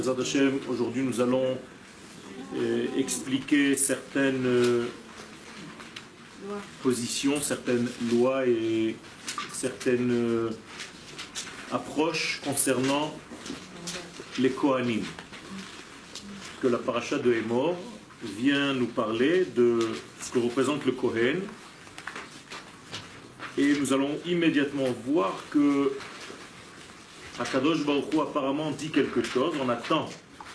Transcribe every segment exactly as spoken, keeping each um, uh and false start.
Aujourd'hui, nous allons euh, expliquer certaines euh, positions, certaines lois et certaines euh, approches concernant les Kohanim. Que la paracha de Emor vient nous parler de ce que représente le Kohen. Et nous allons immédiatement voir que Akadosh Baruch Hu apparemment dit quelque chose. On attend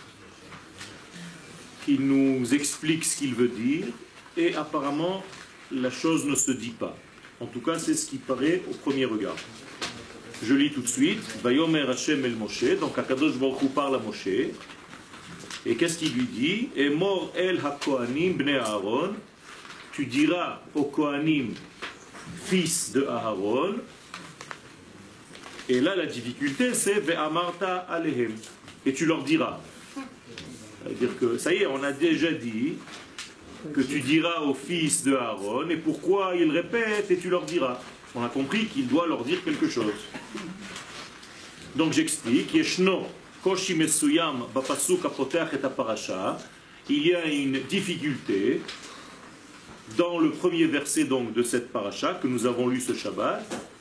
qu'il nous explique ce qu'il veut dire. Et apparemment, la chose ne se dit pas. En tout cas, c'est ce qui paraît au premier regard. Je lis tout de suite. Vayomer Hashem el Moshe. Donc Akadosh Baruch Hu parle à Moshe. Et qu'est-ce qu'il lui dit? Emor el ha-Kohanim bnei Aaron. Tu diras aux Kohanim, fils de Aaron. Et là, la difficulté, c'est ve'amarta alehem. Et tu leur diras. C'est-à-dire que, ça y est, on a déjà dit que tu diras aux fils de Aaron. Et pourquoi ils répètent et tu leur diras. On a compris qu'il doit leur dire quelque chose. Donc j'explique. Yeshno koshi mesuyam bapasuk apoteach et aparacha. Il y a une difficulté dans le premier verset donc de cette paracha que nous avons lu ce Shabbat.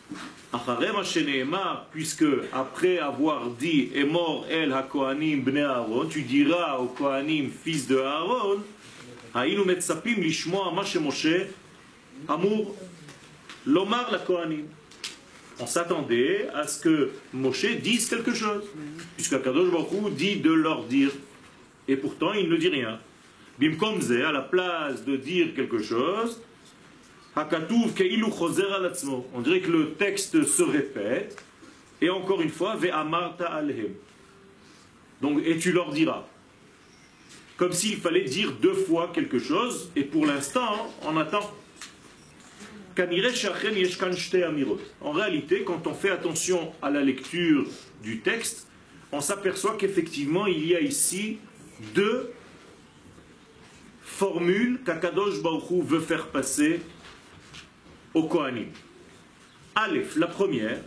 Puisque après avoir dit Emor el ha-Kohanim bnei Aaron, tu diras aux Kohanim fils de Aaron, Haïnu metzapim lishmoa ma shemoshe amur lomar la Kohanim. On s'attendait à ce que Moshe dise quelque chose, puisque Kadosh Baruch Hu dit de leur dire, et pourtant il ne dit rien. Bimkom ze, à la place de dire quelque chose, Hakatuv keilu chozer al atzmo. On dirait que le texte se répète, et encore une fois, ve'amarta alehem. Donc, et tu leur diras. Comme s'il fallait dire deux fois quelque chose, et pour l'instant, on attend. En réalité, quand on fait attention à la lecture du texte, on s'aperçoit qu'effectivement, il y a ici deux formules qu'Akadosh Baruch Hu veut faire passer au Kohanim. Aleph, la première,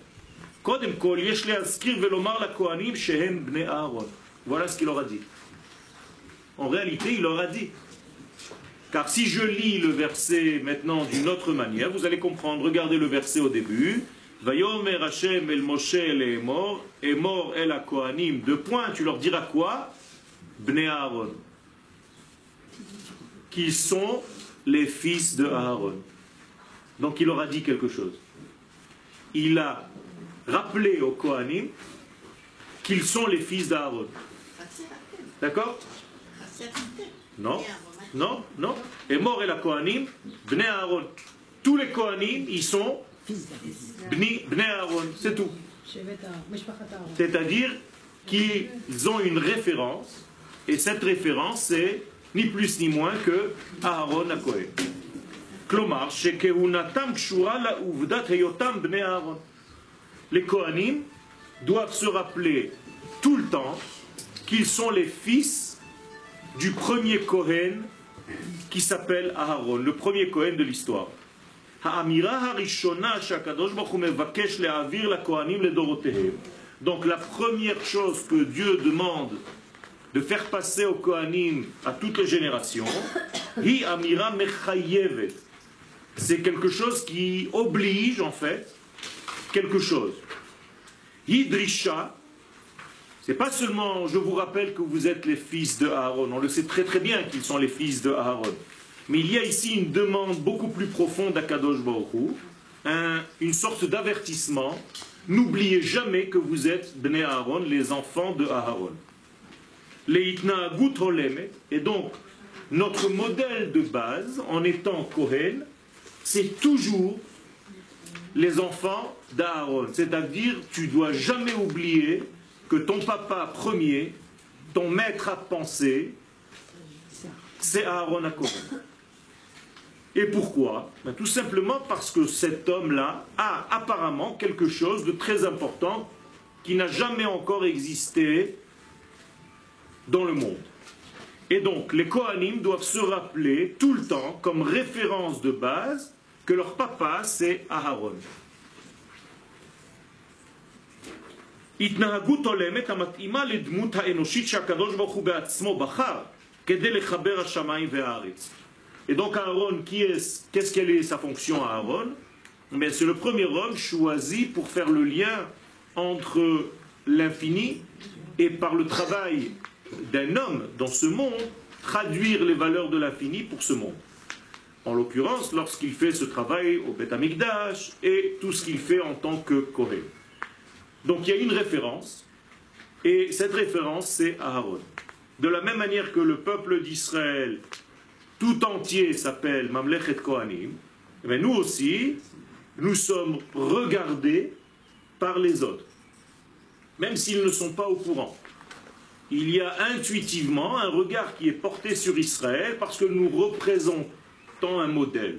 voilà ce qu'il leur a dit. En réalité, il leur a dit. Car si je lis le verset maintenant d'une autre manière, vous allez comprendre. Regardez le verset au début. Vayomer Hashem el Moshe el Emor, Emor el ha-Kohanim. Deux points, tu leur diras quoi? Bnei Aaron. Qui sont les fils de Aaron. Donc il leur a dit quelque chose. Il a rappelé aux Kohanim qu'ils sont les fils d'Aaron. D'accord? Non, non, non. Et mort et la Kohanim, Bnei Aaron. Tous les Kohanim, ils sont Bnei Aaron, c'est tout. C'est-à-dire qu'ils ont une référence, et cette référence, c'est ni plus ni moins que Aaron à Kohen. Klomar, shekehunatam kshura la'uvdat heyotam bnei Aaron. Les Kohanim doivent se rappeler tout le temps qu'ils sont les fils du premier Kohen qui s'appelle Aaron, le premier Kohen de l'histoire. Ha'amira harishona shakadosh baruch hu mevakesh le'avir la Kohanim ledorotehem. Donc la première chose que Dieu demande de faire passer aux Kohanim à toutes les générations, hi amira mechayevet. C'est quelque chose qui oblige, en fait, quelque chose. Hidrisha, c'est pas seulement, je vous rappelle que vous êtes les fils de Aaron, on le sait très très bien qu'ils sont les fils de Aaron. Mais il y a ici une demande beaucoup plus profonde à Kadosh Baruch Hu, un, une sorte d'avertissement. N'oubliez jamais que vous êtes Bnei Aaron, les enfants de Aaron. Leitna gut holemet, et donc, notre modèle de base, en étant Kohen, c'est toujours les enfants d'Aaron. C'est-à-dire, tu ne dois jamais oublier que ton papa premier, ton maître à penser, c'est Aaron à Kohen. Et pourquoi? Ben, tout simplement parce que cet homme-là a apparemment quelque chose de très important qui n'a jamais encore existé dans le monde. Et donc, les Kohanim doivent se rappeler tout le temps, comme référence de base, que leur papa, c'est Aaron. התנהגות הולמת המתאימה לדמות האנושית שהקדוש ברוך הוא בעצמו בחר כדי לחבר השמיים והארץ. Et donc Aaron, qui est, qu'est-ce qu'elle est sa fonction à Aaron? Mais c'est le premier homme choisi pour faire le lien entre l'infini et par le travail d'un homme dans ce monde, traduire les valeurs de l'infini pour ce monde. En l'occurrence, lorsqu'il fait ce travail au Beth Amikdash et tout ce qu'il fait en tant que Kohen. Donc il y a une référence, et cette référence c'est Aaron. De la même manière que le peuple d'Israël tout entier s'appelle Mamlechet Kohanim, mais nous aussi, nous sommes regardés par les autres, même s'ils ne sont pas au courant. Il y a intuitivement un regard qui est porté sur Israël parce que nous représentons un modèle.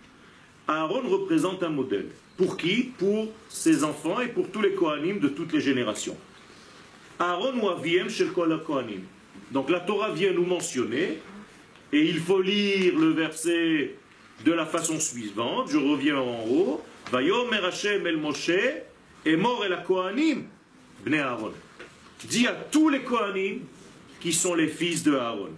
Aaron représente un modèle. Pour qui? Pour ses enfants et pour tous les Kohanim de toutes les générations. Aaron ou Aviem shel kol Kohanim. Donc la Torah vient nous mentionner, et il faut lire le verset de la façon suivante. Je reviens en haut. Vayomer Hashem el Moshe emor el Kohanim bnei Aaron. Dit à tous les Kohanim qui sont les fils de Aaron.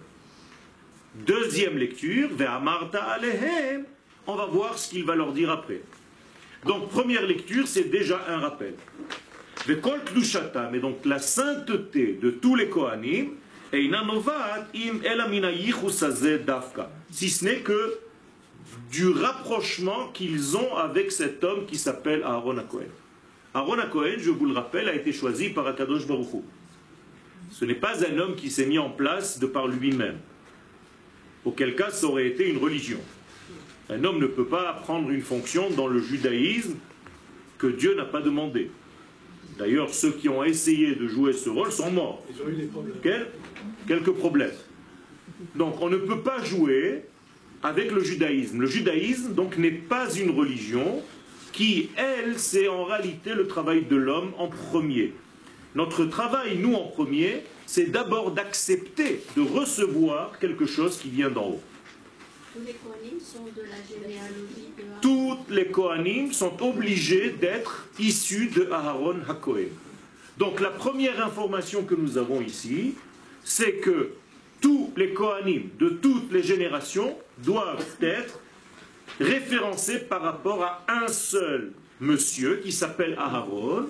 Deuxième lecture, ve'amarta alehem. On va voir ce qu'il va leur dire après. Donc première lecture, c'est déjà un rappel. Ve'kol kedushatam, et donc la sainteté de tous les Kohanim, eina novat im ela mina yichus hazeh dafka. Si ce n'est que du rapprochement qu'ils ont avec cet homme qui s'appelle Aaron HaKohen. Aaron HaKohen, je vous le rappelle, a été choisi par Akadosh Baruch Hu. Ce n'est pas un homme qui s'est mis en place de par lui-même. Auquel cas, ça aurait été une religion. Un homme ne peut pas prendre une fonction dans le judaïsme que Dieu n'a pas demandé. D'ailleurs, ceux qui ont essayé de jouer ce rôle sont morts. Ils ont eu des problèmes. Quel Quelques problèmes. Donc, on ne peut pas jouer avec le judaïsme. Le judaïsme, donc, n'est pas une religion qui, elle, c'est en réalité le travail de l'homme en premier. Notre travail, nous, en premier, c'est d'abord d'accepter, de recevoir quelque chose qui vient d'en haut. Tous les Kohanim sont de la généalogie de Aaron. Toutes les Kohanim sont obligés d'être issus de Aaron HaKohen. Donc la première information que nous avons ici, c'est que tous les Kohanim de toutes les générations doivent être référencés par rapport à un seul monsieur qui s'appelle Aaron.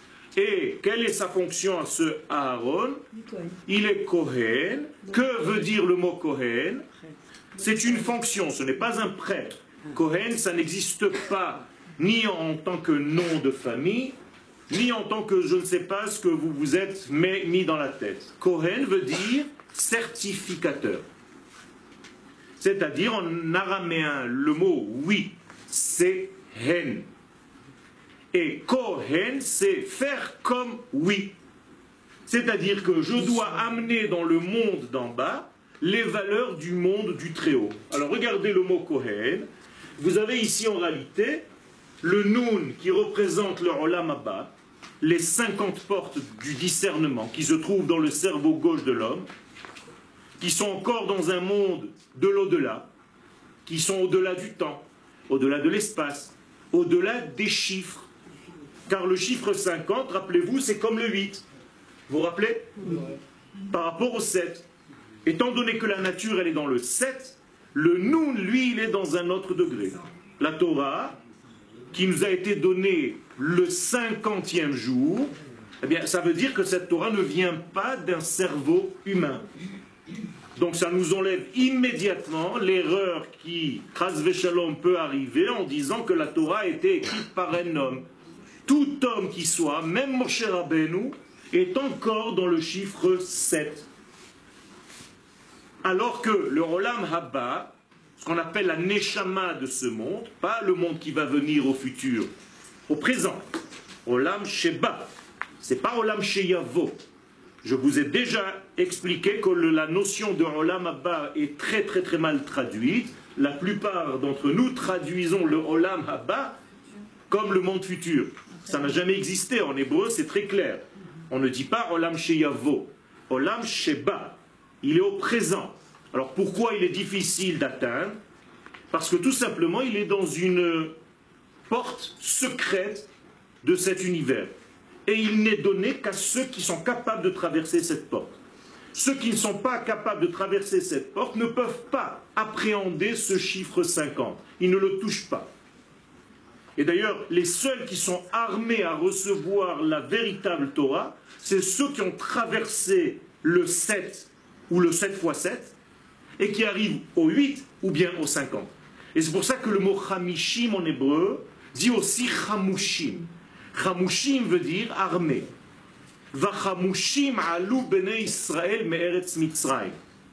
Et quelle est sa fonction à ce Aaron? Il est Kohen. Que veut dire le mot Kohen? C'est une fonction, ce n'est pas un prêtre. Kohen, ça n'existe pas ni en tant que nom de famille, ni en tant que je ne sais pas ce que vous vous êtes mis dans la tête. Kohen veut dire certificateur. C'est-à-dire en araméen, le mot oui, c'est hen. Et Kohen, c'est faire comme oui. C'est-à-dire que je dois amener dans le monde d'en bas les valeurs du monde du Très-Haut. Alors regardez le mot Kohen. Vous avez ici en réalité le Nun qui représente le Olam Haba, les cinquante portes du discernement qui se trouvent dans le cerveau gauche de l'homme, qui sont encore dans un monde de l'au-delà, qui sont au-delà du temps, au-delà de l'espace, au-delà des chiffres. Car le chiffre cinquante, rappelez-vous, c'est comme le huit. Vous vous rappelez? Par rapport au sept. Étant donné que la nature, elle est dans le sept, le Nun, lui, il est dans un autre degré. La Torah, qui nous a été donnée le cinquantième jour, eh bien, ça veut dire que cette Torah ne vient pas d'un cerveau humain. Donc ça nous enlève immédiatement l'erreur qui, Chas v'Shalom, peut arriver en disant que la Torah a été écrite par un homme. Tout homme qui soit, même Moshe Rabbeinu, est encore dans le chiffre sept. Alors que le Olam Haba, ce qu'on appelle la Neshama de ce monde, pas le monde qui va venir au futur, au présent, Olam Sheba, c'est pas Olam Sheyavo. Je vous ai déjà expliqué que le, la notion de Olam Haba est très très très mal traduite. La plupart d'entre nous traduisons le Olam Haba comme le monde futur. Ça n'a jamais existé. En hébreu, c'est très clair. On ne dit pas Olam Sheyavo. Olam Sheba. Il est au présent. Alors pourquoi il est difficile d'atteindre? Parce que tout simplement, il est dans une porte secrète de cet univers. et il n'est donné qu'à ceux qui sont capables de traverser cette porte. Ceux qui ne sont pas capables de traverser cette porte ne peuvent pas appréhender ce chiffre cinquante. Ils ne le touchent pas. Et d'ailleurs, les seuls qui sont armés à recevoir la véritable Torah, c'est ceux qui ont traversé le sept ou le sept fois sept et qui arrivent au huit ou bien au cinquante. Et c'est pour ça que le mot chamishim en hébreu dit aussi chamushim. Chamushim veut dire armé. Vachamushim alu bnei Israël me'eretz Mitzrayim.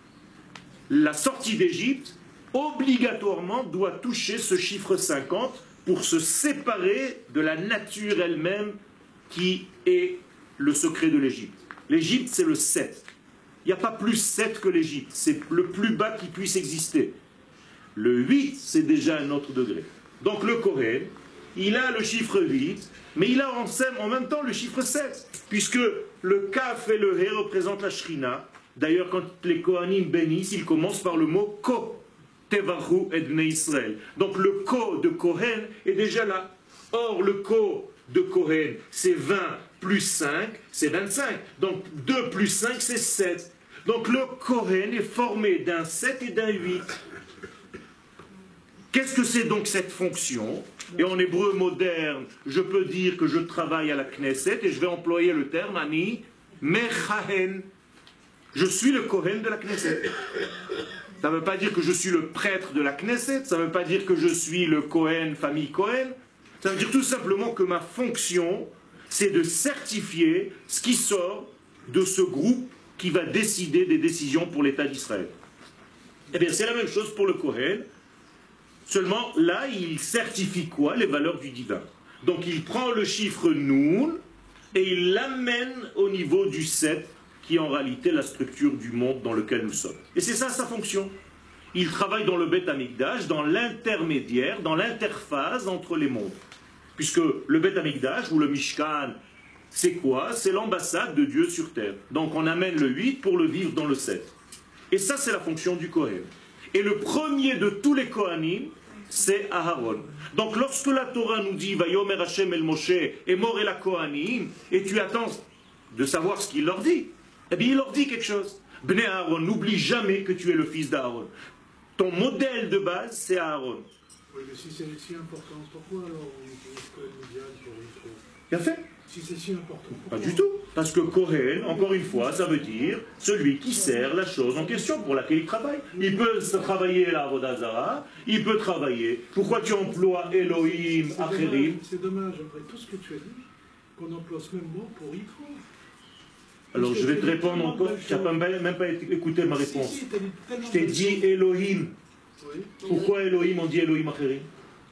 La sortie d'Égypte, obligatoirement, doit toucher ce chiffre cinquante pour se séparer de la nature elle-même qui est le secret de l'Égypte. L'Égypte, c'est le sept. Il n'y a pas plus sept que l'Égypte. C'est le plus bas qui puisse exister. Le huit, c'est déjà un autre degré. Donc le Kohen, il a le chiffre huit, mais il a en même temps le chiffre sept, puisque le Kaf et le He représentent la Shrina. D'ailleurs, quand les Kohanim bénissent, ils commencent par le mot Ko, Tevachu et Bnei Israël. Donc le Ko de Kohen est déjà là. Or, le Ko de Kohen, c'est vingt plus cinq, c'est vingt-cinq. Donc deux plus cinq, c'est sept. Donc le Kohen est formé d'un sept et d'un huit. Qu'est-ce que c'est donc cette fonction? Et en hébreu moderne, je peux dire que je travaille à la Knesset et je vais employer le terme Ani Mechahen. Je suis le Kohen de la Knesset. Ça ne veut pas dire que je suis le prêtre de la Knesset, ça ne veut pas dire que je suis le Kohen, famille Kohen. Ça veut dire tout simplement que ma fonction, c'est de certifier ce qui sort de ce groupe qui va décider des décisions pour l'État d'Israël. Eh bien, c'est la même chose pour le Kohen. Seulement, là, il certifie quoi? Les valeurs du divin. Donc, il prend le chiffre Noun et il l'amène au niveau du sept, qui est en réalité la structure du monde dans lequel nous sommes. Et c'est ça sa fonction. Il travaille dans le Beth Amikdash, dans l'intermédiaire, dans l'interface entre les mondes. Puisque le Beth Amikdash, ou le Mishkan, c'est quoi? C'est l'ambassade de Dieu sur terre. Donc, on amène le huit pour le vivre dans le sept. Et ça, c'est la fonction du Kohen. Et le premier de tous les Kohanim, c'est Aharon. Donc lorsque la Torah nous dit Vayomer Hashem el Moshe et mort et la Kohanim, et tu attends de savoir ce qu'il leur dit, eh bien il leur dit quelque chose. Bnei Aharon, n'oublie jamais que tu es le fils d'Aaron. Ton modèle de base, c'est Aharon. Oui, mais si c'est si important, pourquoi alors on utilise Kohen Midian pour Yitro? Bien fait. Si c'est si important. Pas du tout. Parce que Kohen, encore une fois, ça veut dire celui qui sert la chose en question pour laquelle il travaille. Il peut travailler la Avodah Zara, il peut travailler. Pourquoi tu emploies Elohim, Acherim? C'est dommage, après tout ce que tu as dit, qu'on emploie ce même mot pour Yitro. Alors je vais te répondre encore, tu n'as même pas écouté ma réponse. Si, si, t'as dit tellement Je t'ai de dit choses. Elohim. Oui. Pourquoi Elohim, on dit Elohim Acherim?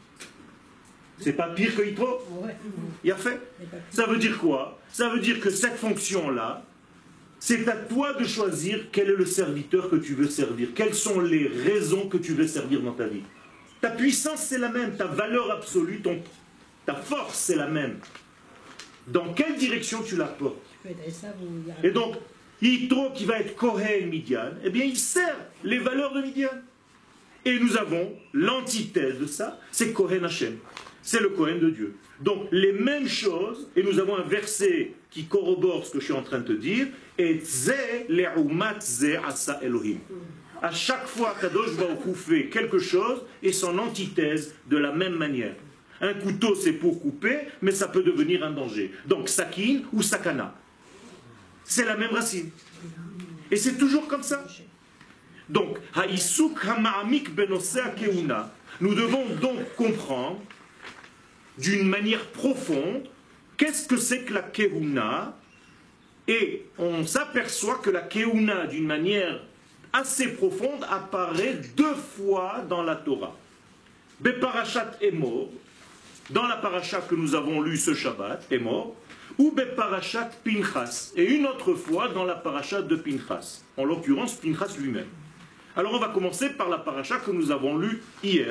C'est pas pire que Yitro? Il a fait. Ça veut dire quoi? Ça veut dire que cette fonction-là, c'est à toi de choisir quel est le serviteur que tu veux servir. Quelles sont les raisons que tu veux servir dans ta vie. Ta puissance, c'est la même. Ta valeur absolue, ton, ta force, c'est la même. Dans quelle direction tu la portes? Et donc, Yitro qui va être Kohen Midian, eh bien, il sert les valeurs de Midian. Et nous avons l'antithèse de ça, c'est Kohen Hashem. C'est le Kohen de Dieu. Donc, les mêmes choses, et nous avons un verset qui corrobore ce que je suis en train de te dire, et Zeh le'umat zeh asa Elohim. À chaque fois, Kadosh Baruch Hu fait quelque chose, et son antithèse de la même manière. Un couteau, c'est pour couper, mais ça peut devenir un danger. Donc, sakin ou sakana. C'est la même racine. Et c'est toujours comme ça. Donc, ha'isuk ha'ma'amik benosea keuna. Nous devons donc comprendre d'une manière profonde qu'est-ce que c'est que la keuna, et on s'aperçoit que la keuna, d'une manière assez profonde, apparaît deux fois dans la Torah. Beparashat Emor, dans la paracha que nous avons lue ce Shabbat, Emor, ou Beparashat Pinchas, et une autre fois dans la paracha de Pinchas, en l'occurrence Pinchas lui-même. Alors on va commencer par la paracha que nous avons lue hier.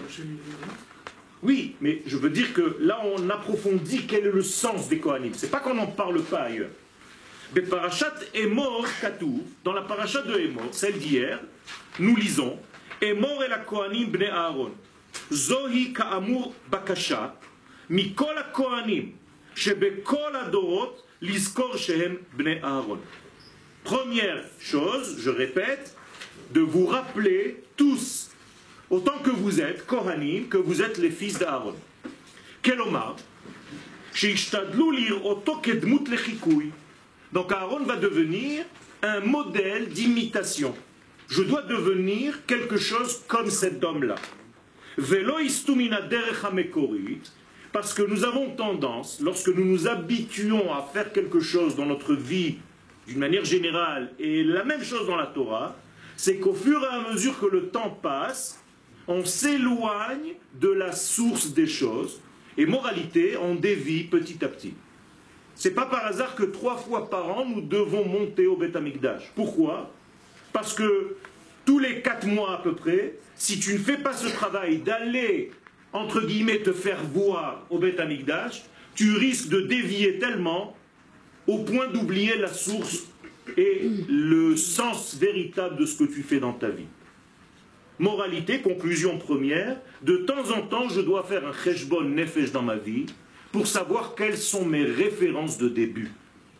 Oui, mais je veux dire que là on approfondit quel est le sens des Kohanim. C'est pas qu'on n'en parle pas ailleurs. Mais parachat Emor Katou, dans la paracha de Emor, celle d'hier, nous lisons Emor et la Kohanim bnei Aaron. Zohi ka'amur bakasha mikol ha-Kohanim שבכל הדורות לזכור שהם בני אהרון. Première chose, je répète, de vous rappeler tous, autant que vous êtes Kohanim, que vous êtes les fils d'Aaron. Kelomar, sheishtadlu lir'oto kedmut lechikuy. Donc Aaron va devenir un modèle d'imitation. Je dois devenir quelque chose comme cet homme-là. Velo istumina derech hamekorit, parce que nous avons tendance, lorsque nous nous habituons à faire quelque chose dans notre vie, d'une manière générale, et la même chose dans la Torah, c'est qu'au fur et à mesure que le temps passe, on s'éloigne de la source des choses, et moralité, on dévie petit à petit. C'est pas par hasard que trois fois par an, nous devons monter au Beth Amikdash. Pourquoi? Parce que tous les quatre mois à peu près, si tu ne fais pas ce travail d'aller, entre guillemets, te faire voir au Beth Amikdash, tu risques de dévier tellement au point d'oublier la source et le sens véritable de ce que tu fais dans ta vie. Moralité, conclusion première, de temps en temps, je dois faire un cheshbon nefesh dans ma vie pour savoir quelles sont mes références de début.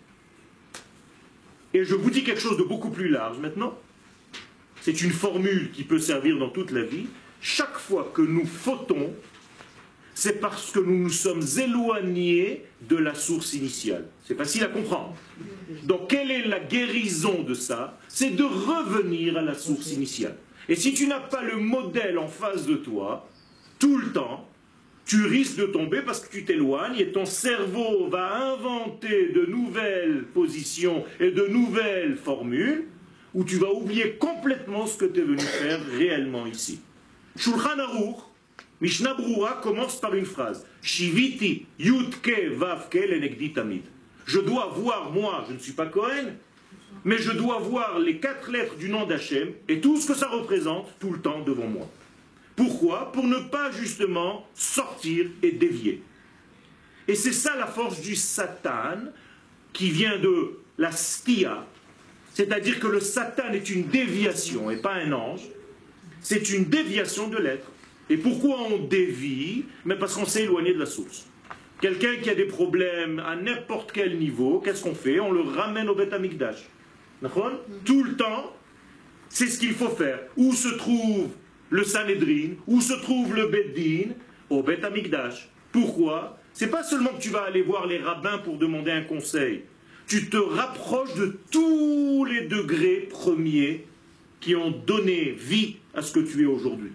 Et je vous dis quelque chose de beaucoup plus large maintenant. C'est une formule qui peut servir dans toute la vie. Chaque fois que nous fautons, c'est parce que nous nous sommes éloignés de la source initiale. C'est facile à comprendre. Donc, quelle est la guérison de ça? C'est de revenir à la source initiale. Et si tu n'as pas le modèle en face de toi, tout le temps, tu risques de tomber parce que tu t'éloignes et ton cerveau va inventer de nouvelles positions et de nouvelles formules où tu vas oublier complètement ce que tu es venu faire réellement ici. Shulchan Aruch, Mishnah Brura commence par une phrase. Shiviti yudke vavke lenegdi tamid. Je dois voir, moi, je ne suis pas Cohen, mais je dois voir les quatre lettres du nom d'Hachem et tout ce que ça représente tout le temps devant moi. Pourquoi? Pour ne pas justement sortir et dévier. Et c'est ça la force du Satan qui vient de la stia, c'est-à-dire que le Satan est une déviation et pas un ange, c'est une déviation de l'être. Et pourquoi on dévie? Mais parce qu'on s'est éloigné de la source. Quelqu'un qui a des problèmes à n'importe quel niveau, qu'est-ce qu'on fait? On le ramène au Beth Amikdash. D'accord? Tout le temps, c'est ce qu'il faut faire. Où se trouve le Sanhedrin? Où se trouve le Beth Din? Au Beth Amikdash. Pourquoi? C'est pas seulement que tu vas aller voir les rabbins pour demander un conseil. Tu te rapproches de tous les degrés premiers qui ont donné vie à ce que tu es aujourd'hui.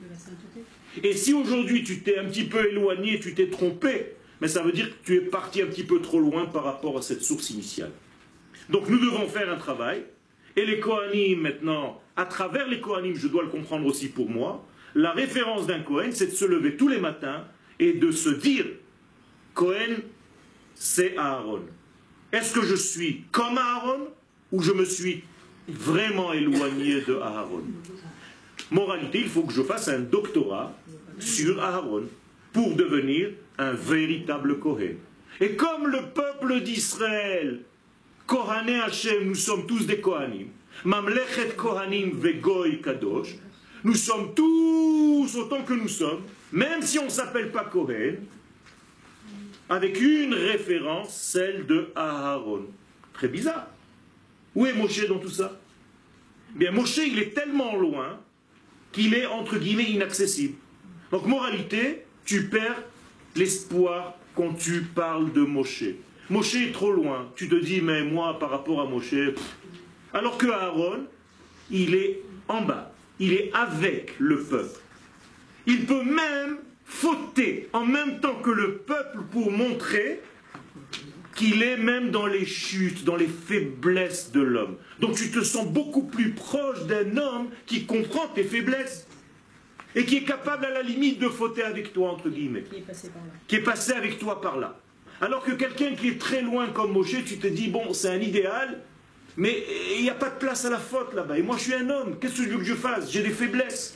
Et si aujourd'hui tu t'es un petit peu éloigné, tu t'es trompé, mais ça veut dire que tu es parti un petit peu trop loin par rapport à cette source initiale. Donc nous devons faire un travail, et les Kohanim maintenant, à travers les Kohanim, je dois le comprendre aussi pour moi, la référence d'un Kohen, c'est de se lever tous les matins et de se dire, Kohen, c'est Aaron. Est-ce que je suis comme Aaron, ou je me suis vraiment éloigné de Aaron? Moralité, il faut que je fasse un doctorat sur Aaron pour devenir un véritable Kohen. Et comme le peuple d'Israël, Kohané Hashem, nous sommes tous des Kohanim, Mamlechet Kohanim vegoy kadosh, nous sommes tous autant que nous sommes, même si on ne s'appelle pas Kohen, avec une référence, celle de Aaron. Très bizarre. Où est Moshe dans tout ça? Bien, Moshe, il est tellement loin qu'il est, entre guillemets, inaccessible. Donc, moralité, tu perds l'espoir quand tu parles de Moshe. Moshe est trop loin. Tu te dis, mais moi, par rapport à Moshe... Pff. Alors que Aaron, il est en bas. Il est avec le peuple. Il peut même fauter en même temps que le peuple pour montrer qu'il est même dans les chutes, dans les faiblesses de l'homme. Donc tu te sens beaucoup plus proche d'un homme qui comprend tes faiblesses et qui est capable à la limite de fauter avec toi, entre guillemets. Qui est passé par là. Qui est passé avec toi par là. Alors que quelqu'un qui est très loin comme Moshe, tu te dis, bon, c'est un idéal, mais il n'y a pas de place à la faute là-bas. Et moi, je suis un homme. Qu'est-ce que je veux que je fasse? J'ai des faiblesses.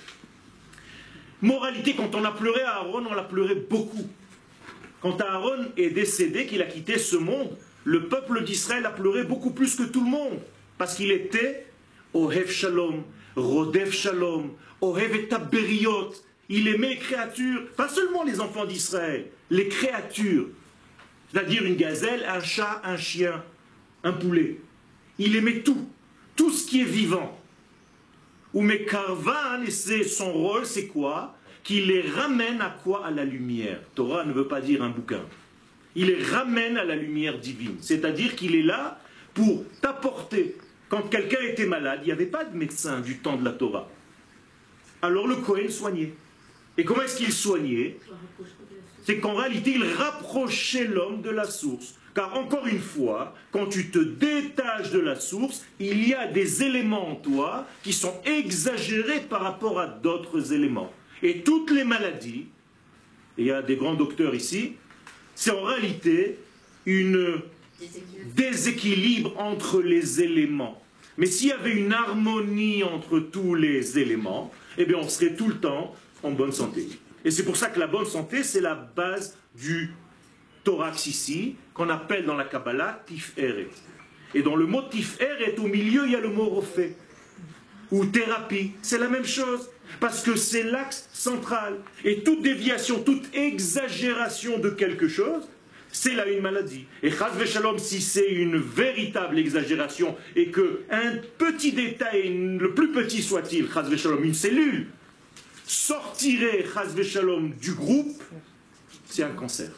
Moralité, quand on a pleuré à Aaron, on l'a pleuré beaucoup. Quand Aaron est décédé, qu'il a quitté ce monde, le peuple d'Israël a pleuré beaucoup plus que tout le monde. Parce qu'il était Ohev Shalom, Rodef Shalom, Ohev et Beriot. Il aimait les créatures, pas seulement les enfants d'Israël, les créatures. c'est-à-dire une gazelle, un chat, un chien, un poulet. Il aimait tout, tout ce qui est vivant. Ou mais Karvan, et c'est son rôle, c'est quoi? Qu'il les ramène à quoi? À la lumière. Torah ne veut pas dire un bouquin. Il les ramène à la lumière divine. C'est-à-dire qu'il est là pour t'apporter. Quand quelqu'un était malade, il n'y avait pas de médecin du temps de la Torah. Alors le Kohen soignait. Et comment est-ce qu'il soignait? C'est qu'en réalité, il rapprochait l'homme de la source. Car encore une fois, quand tu te détaches de la source, il y a des éléments en toi qui sont exagérés par rapport à d'autres éléments. Et toutes les maladies, et il y a des grands docteurs ici, c'est en réalité une déséquilibre entre les éléments. Mais s'il y avait une harmonie entre tous les éléments, eh bien on serait tout le temps en bonne santé. Et c'est pour ça que la bonne santé, c'est la base du thorax ici, qu'on appelle dans la Kabbalah Tiferet. Et dans le mot Tiferet, au milieu, il y a le mot Rofé, ou thérapie. C'est la même chose, parce que c'est l'axe central. Et toute déviation, toute exagération de quelque chose, c'est là une maladie. Et Chas v'Shalom, si c'est une véritable exagération, et que un petit détail, le plus petit soit-il, Chas v'Shalom, une cellule, sortirait Chas v'Shalom du groupe, c'est un cancer.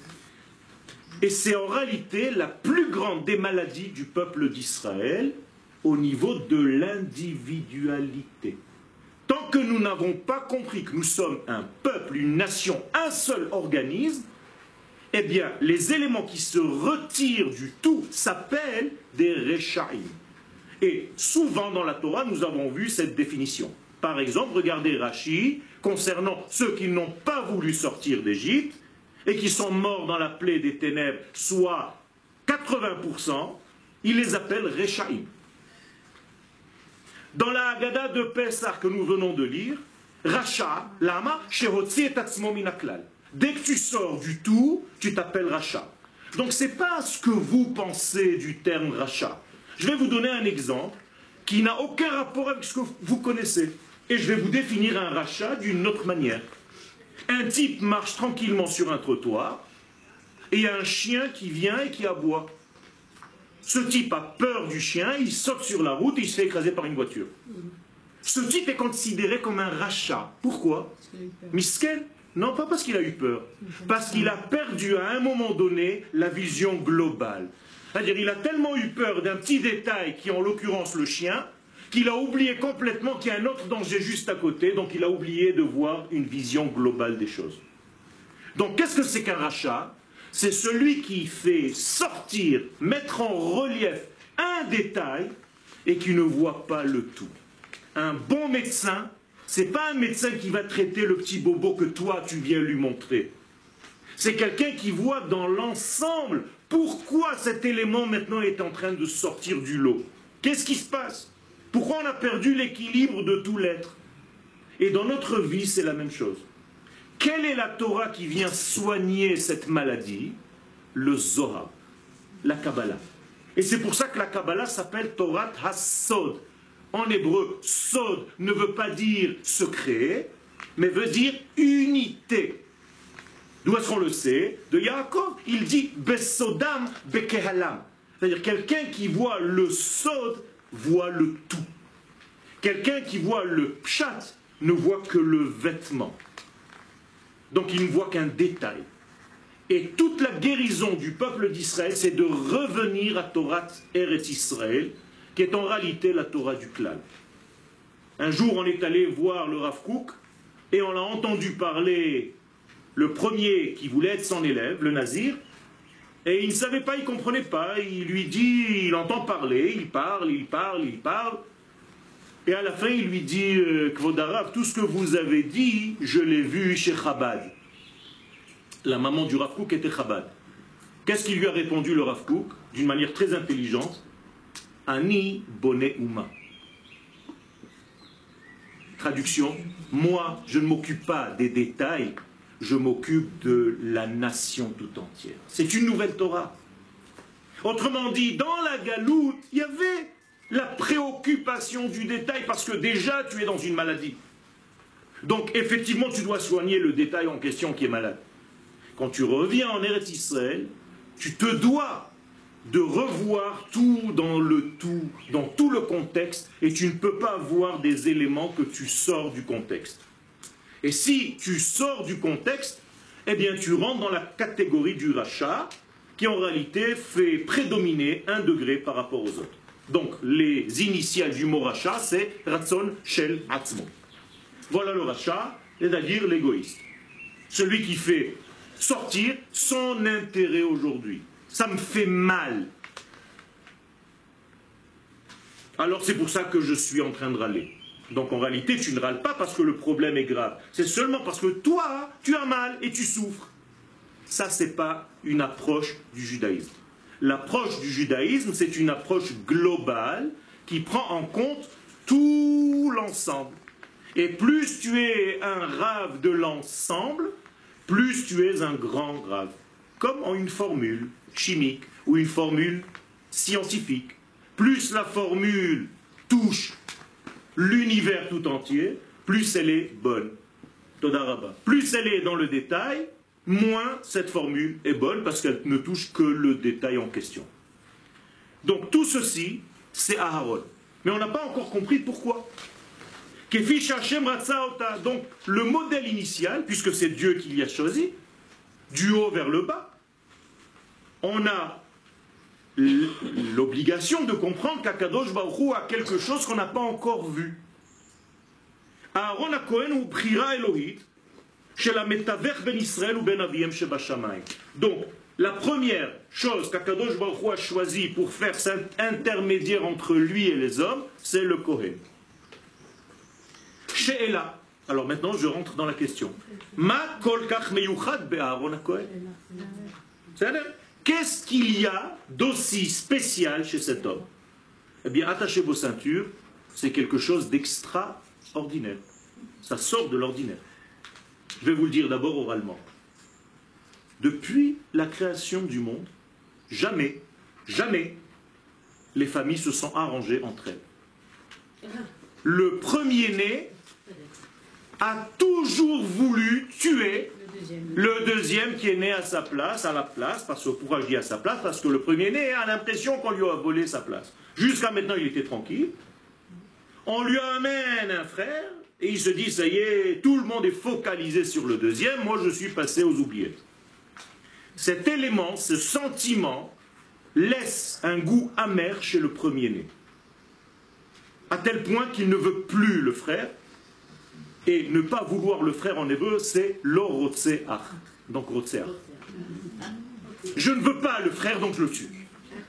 Et c'est en réalité la plus grande des maladies du peuple d'Israël au niveau de l'individualité. Tant que nous n'avons pas compris que nous sommes un peuple, une nation, un seul organisme, eh bien, les éléments qui se retirent du tout s'appellent des Rechaïm. Et souvent dans la Torah, nous avons vu cette définition. Par exemple, regardez Rashi, concernant ceux qui n'ont pas voulu sortir d'Égypte, et qui sont morts dans la plaie des ténèbres, soit quatre-vingts pour cent, il les appelle Rechaïm. Dans la Haggadah de Pessah que nous venons de lire, Racha, Lama, Shehotzi et Atzmo Minaklal. Dès que tu sors du tout, tu t'appelles Racha. Donc ce n'est pas ce que vous pensez du terme Racha. Je vais vous donner un exemple qui n'a aucun rapport avec ce que vous connaissez. Et je vais vous définir un Racha d'une autre manière. Un type marche tranquillement sur un trottoir et il y a un chien qui vient et qui aboie. Ce type a peur du chien, il saute sur la route et il se fait écraser par une voiture. Ce type est considéré comme un rachat. Pourquoi? Miskel? Non, pas parce qu'il a eu peur. Parce qu'il a perdu à un moment donné la vision globale. C'est-à-dire qu'il a tellement eu peur d'un petit détail qui est en l'occurrence le chien, qu'il a oublié complètement qu'il y a un autre danger juste à côté, donc il a oublié de voir une vision globale des choses. Donc qu'est-ce que c'est qu'un rachat? C'est celui qui fait sortir, mettre en relief un détail et qui ne voit pas le tout. Un bon médecin, ce n'est pas un médecin qui va traiter le petit bobo que toi tu viens lui montrer. C'est quelqu'un qui voit dans l'ensemble pourquoi cet élément maintenant est en train de sortir du lot. Qu'est-ce qui se passe? Pourquoi on a perdu l'équilibre de tout l'être? Et dans notre vie, c'est la même chose. Quelle est la Torah qui vient soigner cette maladie? Le Zohar, la Kabbalah. Et c'est pour ça que la Kabbalah s'appelle Torah Hassod. En hébreu, Sod ne veut pas dire secret, mais veut dire unité. D'où est-ce qu'on le sait? De Yaakov, il dit Besodam Bekehalam. C'est-à-dire quelqu'un qui voit le Sod voit le tout. Quelqu'un qui voit le pshat ne voit que le vêtement. Donc il ne voit qu'un détail. Et toute la guérison du peuple d'Israël, c'est de revenir à Torah Eretz Israël, qui est en réalité la Torah du Klal. Un jour, on est allé voir le Rav Kook, et on l'a entendu parler, le premier qui voulait être son élève, le Nazir, et il ne savait pas, il ne comprenait pas, il lui dit, il entend parler, il parle, il parle, il parle, et à la fin il lui dit, Kvod Harav, tout ce que vous avez dit, je l'ai vu chez Chabad. La maman du Rav Kook était Chabad. Qu'est-ce qu'il lui a répondu le Rav Kook, d'une manière très intelligente? Ani Boné Uma. Traduction, moi je ne m'occupe pas des détails, je m'occupe de la nation tout entière. C'est une nouvelle Torah. Autrement dit, dans la galoute, il y avait la préoccupation du détail, parce que déjà tu es dans une maladie. Donc effectivement tu dois soigner le détail en question qui est malade. Quand tu reviens en Eretz Israël, tu te dois de revoir tout dans le tout, dans tout le contexte, et tu ne peux pas voir des éléments que tu sors du contexte. Et si tu sors du contexte, eh bien tu rentres dans la catégorie du rachat, qui en réalité fait prédominer un degré par rapport aux autres. Donc les initiales du mot rachat, c'est Ratzon Shel Atzmo. Voilà le rachat, c'est-à-dire l'égoïste. Celui qui fait sortir son intérêt aujourd'hui. Ça me fait mal. Alors c'est pour ça que je suis en train de râler. Donc en réalité, tu ne râles pas parce que le problème est grave. C'est seulement parce que toi, tu as mal et tu souffres. Ça, ce n'est pas une approche du judaïsme. L'approche du judaïsme, c'est une approche globale qui prend en compte tout l'ensemble. Et plus tu es un rave de l'ensemble, plus tu es un grand rave. Comme en une formule chimique ou une formule scientifique. Plus la formule touche l'univers tout entier, plus elle est bonne. Toda Rabba. Plus elle est dans le détail, moins cette formule est bonne parce qu'elle ne touche que le détail en question. Donc tout ceci, c'est Aharon. Mais on n'a pas encore compris pourquoi. Donc le modèle initial, puisque c'est Dieu qui l'y a choisi, du haut vers le bas, on a l'obligation de comprendre qu'Akadosh Baruch Hu a quelque chose qu'on n'a pas encore vu. Aaron HaKohen ou Prira Elohit, chez la Metaverch ben Israël ou ben Aviem sheba Shamayim. Donc, la première chose qu'Akadosh Baruch Hu a choisi pour faire cet intermédiaire entre lui et les hommes, c'est le Kohen. She'ela. Alors maintenant, je rentre dans la question. Ma kol kach meyuchad be'Aaron HaKohen. C'est-à-dire, qu'est-ce qu'il y a d'aussi spécial chez cet homme? Eh bien, attachez vos ceintures, c'est quelque chose d'extraordinaire. Ça sort de l'ordinaire. Je vais vous le dire d'abord oralement. Depuis la création du monde, jamais, jamais, les familles se sont arrangées entre elles. Le premier-né a toujours voulu tuer le deuxième qui est né à sa place, à la place, parce que pourquoi je dis à sa place? Parce que le premier-né a l'impression qu'on lui a volé sa place. Jusqu'à maintenant, il était tranquille. On lui amène un frère, et il se dit, ça y est, tout le monde est focalisé sur le deuxième, moi je suis passé aux oubliettes. Cet élément, ce sentiment, laisse un goût amer chez le premier-né. À tel point qu'il ne veut plus le frère, et ne pas vouloir le frère en hébreu, c'est lo rotseach, donc rotseach. Je ne veux pas le frère, donc je le tue.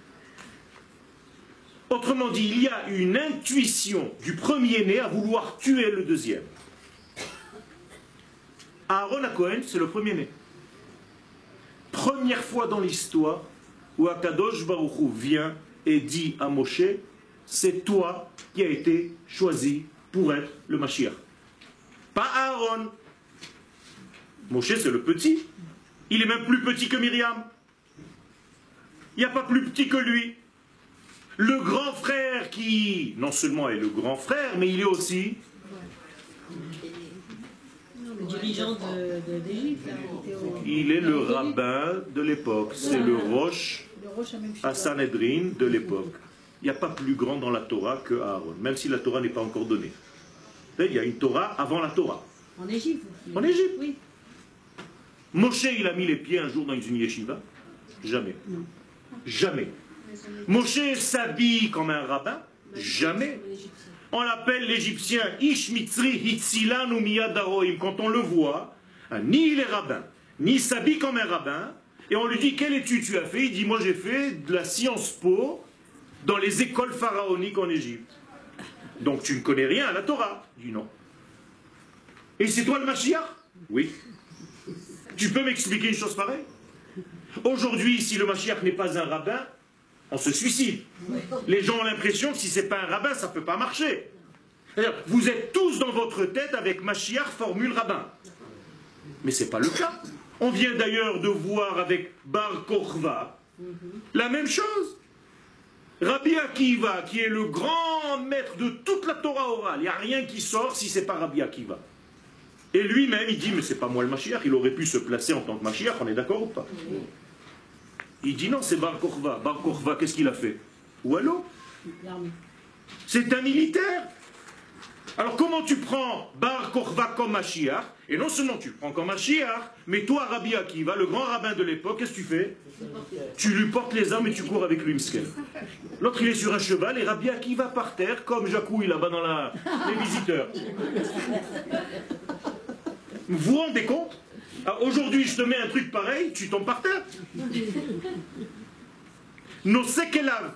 Autrement dit, il y a une intuition du premier-né à vouloir tuer le deuxième. Aaron HaKohen, c'est le premier-né. Première fois dans l'histoire où Akadosh Baruch Hu vient et dit à Moshe, c'est toi qui as été choisi pour être le Mashiach. Pas Aaron. Moshe, c'est le petit. Il est même plus petit que Myriam. Il n'y a pas plus petit que lui. Le grand frère qui, non seulement est le grand frère, mais il est aussi... Le dirigeant d'Égypte. Il est le rabbin de l'époque. C'est le Rosh à Sanhedrin de l'époque. Il n'y a pas plus grand dans la Torah que Aaron, même si la Torah n'est pas encore donnée. Il y a une Torah avant la Torah. En Égypte. En Égypte. Oui. Moshe, il a mis les pieds un jour dans une yeshiva? Jamais. Non. Jamais. Moshe s'habille comme un rabbin? Jamais. On l'appelle l'Égyptien Ish Mitzri Hitzilan ou Miyadaroim. Quand on le voit, ni il est rabbin, ni il s'habille comme un rabbin, et on lui dit quelle étude tu as fait? Il dit moi j'ai fait de la Sciences Po dans les écoles pharaoniques en Égypte. Donc tu ne connais rien à la Torah? Il dit non. Et c'est toi le Mashiach? Oui. Tu peux m'expliquer une chose pareille? Aujourd'hui, si le Mashiach n'est pas un rabbin, on se suicide. Les gens ont l'impression que si ce n'est pas un rabbin, ça ne peut pas marcher. C'est-à-dire, vous êtes tous dans votre tête avec Mashiach formule rabbin. Mais ce n'est pas le cas. On vient d'ailleurs de voir avec Bar Kochva la même chose. Rabbi Akiva, qui est le grand maître de toute la Torah orale, il n'y a rien qui sort si ce n'est pas Rabbi Akiva. Et lui-même, il dit, mais c'est pas moi le Mashiach, il aurait pu se placer en tant que Mashiach, on est d'accord ou pas? Il dit non, c'est Bar Kokhba. Bar Kokhba, qu'est-ce qu'il a fait? Ou allô? C'est un militaire. Alors comment tu prends Bar Kokhba comme Mashiach? Et non seulement tu le prends comme Mashiach, mais toi, Rabbi Akiva, le grand rabbin de l'époque, qu'est-ce que tu fais? Tu lui portes les armes et tu cours avec lui, Msken. L'autre, il est sur un cheval et Rabbi Akiva par terre, comme Jacouille là-bas dans la... les visiteurs. Vous vous rendez compte? Aujourd'hui, je te mets un truc pareil, tu tombes par terre. Nosekelav.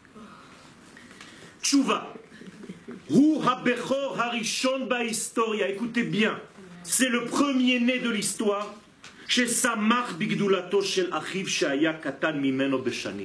Tchouva. Hu habechor harishon bahistoria. Écoutez bien, c'est le premier-né de l'histoire. Chez Samach bigdulato shel achiv shaya katan mimeno beshani.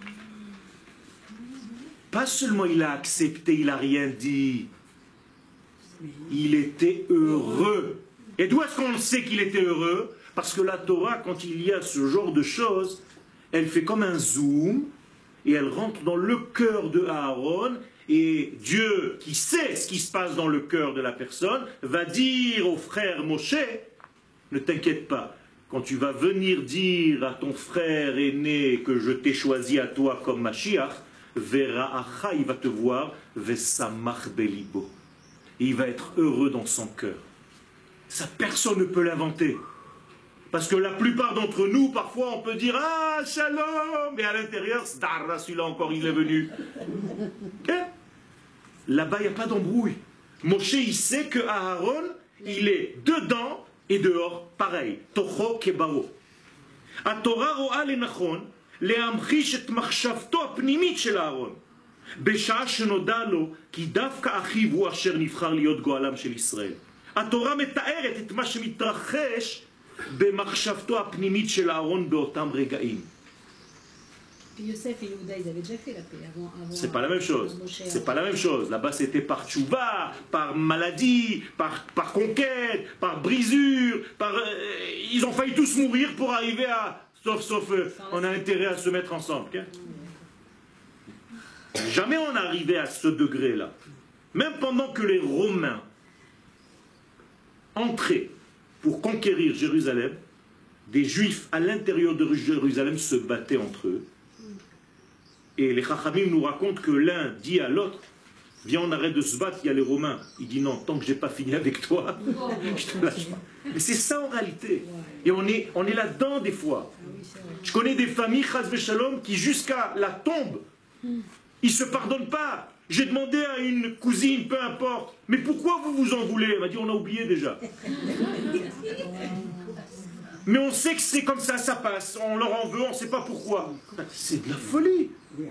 Pas seulement il a accepté, il n'a rien dit. Il était heureux. Et d'où est-ce qu'on sait qu'il était heureux? Parce que la Torah, quand il y a ce genre de choses, elle fait comme un zoom et elle rentre dans le cœur de Aaron. Et Dieu, qui sait ce qui se passe dans le cœur de la personne, va dire au frère Moshe, ne t'inquiète pas, quand tu vas venir dire à ton frère aîné que je t'ai choisi à toi comme Mashiach, Vera'acha, il va te voir, Vesamach belibo. Il va être heureux dans son cœur. Ça, personne ne peut l'inventer. Parce que la plupart d'entre nous, parfois, on peut dire « Ah, shalom !» Mais à l'intérieur, « Sdara, celui-là encore, il est venu. » Okay? Là-bas, il n'y a pas d'embrouille. Moshe, il sait que Aaron, il est dedans et dehors, pareil. Toho kebao. A Torah ro'a lenachon, le'amchish et machshavto apnimit shel Aaron. Besha'a shenoda lo, ki davka achiv hu asher nivchar liot go'alam shel Israël. התורה מתארת את מה שמתרחש במחשבתו הפנימית של אהרון באותם רגעים. Yosef et Yehuda, ils avaient déjà fait la paix avant. avant C'est pas la même chose. C'est pas la même chose. Là-bas, c'était par tchouva, par maladie, par, par conquête, par brisure. Par, euh, ils ont failli tous mourir pour arriver à. Sauf, sauf, euh, on a intérêt à se mettre ensemble. Okay? Jamais on est arrivé à ce degré-là. Même pendant que les Romains entrés pour conquérir Jérusalem, des Juifs à l'intérieur de Jérusalem se battaient entre eux. Et les Chachamim nous racontent que l'un dit à l'autre, viens, on arrête de se battre, il y a les Romains. Il dit non, tant que je n'ai pas fini avec toi, je te lâche pas. Mais c'est ça en réalité. Et on est, on est là-dedans des fois. Je connais des familles, Chaz Veshalom, qui jusqu'à la tombe, ils ne se pardonnent pas. J'ai demandé à une cousine, peu importe, mais pourquoi vous vous en voulez? Elle m'a dit, on a oublié déjà. Mais on sait que c'est comme ça, ça passe. On leur en veut, on ne sait pas pourquoi. C'est de la folie.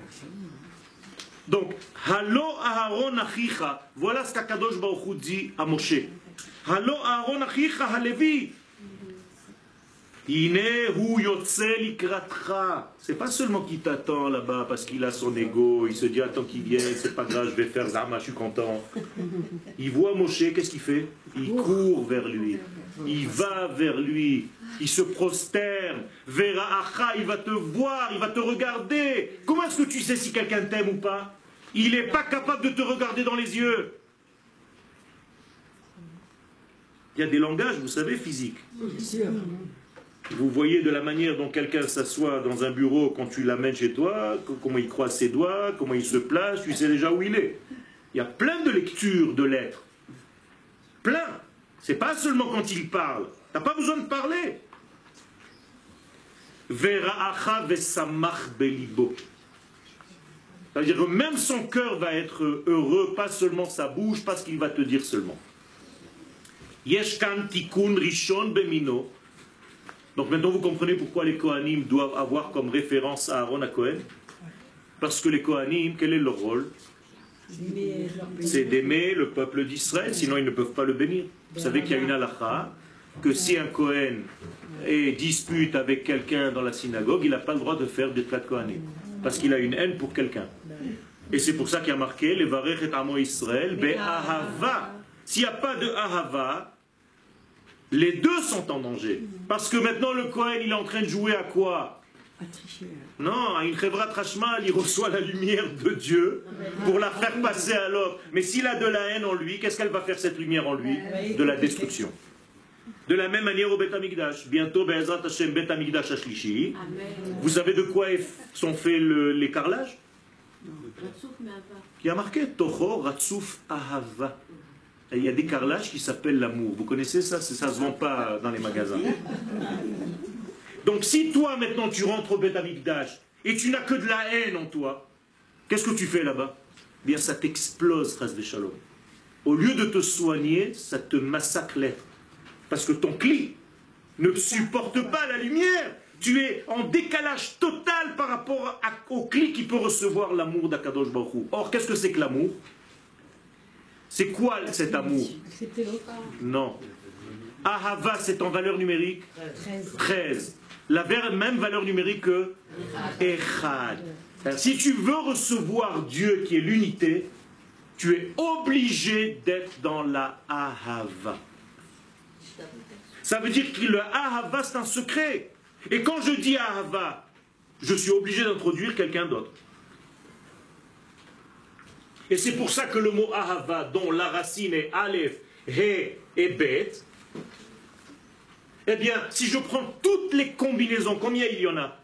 Donc, Halo Aharon Achicha, voilà ce qu'Akadosh Baruch Hu dit à Moshe. Halo Aharon Achicha Halevi. C'est pas seulement qu'il t'attend là-bas parce qu'il a son ego, il se dit attends qu'il vienne, c'est pas grave, je vais faire Zama, je suis content. Il voit Moshe, qu'est-ce qu'il fait? Il court vers lui, il va vers lui, il se prosterne, Vera'acha, il va te voir, il va te regarder. Comment est-ce que tu sais si quelqu'un t'aime ou pas? Il n'est pas capable de te regarder dans les yeux. Il y a des langages, vous savez, physiques. Vous voyez de la manière dont quelqu'un s'assoit dans un bureau quand tu l'amènes chez toi, comment il croise ses doigts, comment il se place, tu sais déjà où il est. Il y a plein de lectures de l'être. Plein. C'est pas seulement quand il parle. Tu n'as pas besoin de parler. Vera'acha vesamach belibo. C'est-à-dire que même son cœur va être heureux, pas seulement sa bouche, pas ce qu'il va te dire seulement. Yeshkan tikun rishon bemino. Donc maintenant vous comprenez pourquoi les Kohanim doivent avoir comme référence à Aaron à Cohen. Parce que les Kohanim, quel est leur rôle? C'est d'aimer le peuple d'Israël, sinon ils ne peuvent pas le bénir. Vous savez qu'il y a une halakha, que si un Kohen est dispute avec quelqu'un dans la synagogue, il n'a pas le droit de faire Birkat Kohanim. Parce qu'il a une haine pour quelqu'un. Et c'est pour ça qu'il y a marqué, les Varech et Amo Israël, Be'ahava. S'il n'y a pas de Ahava, les deux sont en danger. Parce que maintenant le Kohen, il est en train de jouer à quoi? Non, à une Chevrat Rashmal, il reçoit la lumière de Dieu pour la faire passer à l'autre. Mais s'il a de la haine en lui, qu'est-ce qu'elle va faire cette lumière en lui? De la destruction. De la même manière au Beth Amikdash. Bientôt, Be'ezrat Hashem, Beth Amikdash Ashlishi. Vous savez de quoi sont faits le, les carrelages? Qui a marqué Toho Ratsouf Ahava. Et il y a des carrelages qui s'appellent l'amour. Vous connaissez ça? Ça ne se vend pas dans les magasins. Donc si toi maintenant tu rentres au Beth Amikdash et tu n'as que de la haine en toi, qu'est-ce que tu fais là-bas? Bien ça t'explose, Chas Veshalom. Au lieu de te soigner, ça te massacre l'être. Parce que ton cli ne supporte pas la lumière. Tu es en décalage total par rapport à, au cli qui peut recevoir l'amour d'Akadosh Baruch Hu. Or, qu'est-ce que c'est que l'amour? C'est quoi cet amour? Non. Ahava, c'est en valeur numérique treize. La même valeur numérique que Echad. Si tu veux recevoir Dieu qui est l'unité, tu es obligé d'être dans la Ahava. Ça veut dire que le Ahava, c'est un secret. Et quand je dis Ahava, je suis obligé d'introduire quelqu'un d'autre. Et c'est pour ça que le mot Ahava, dont la racine est Aleph, He et Bet, eh bien, si je prends toutes les combinaisons, combien il y en a?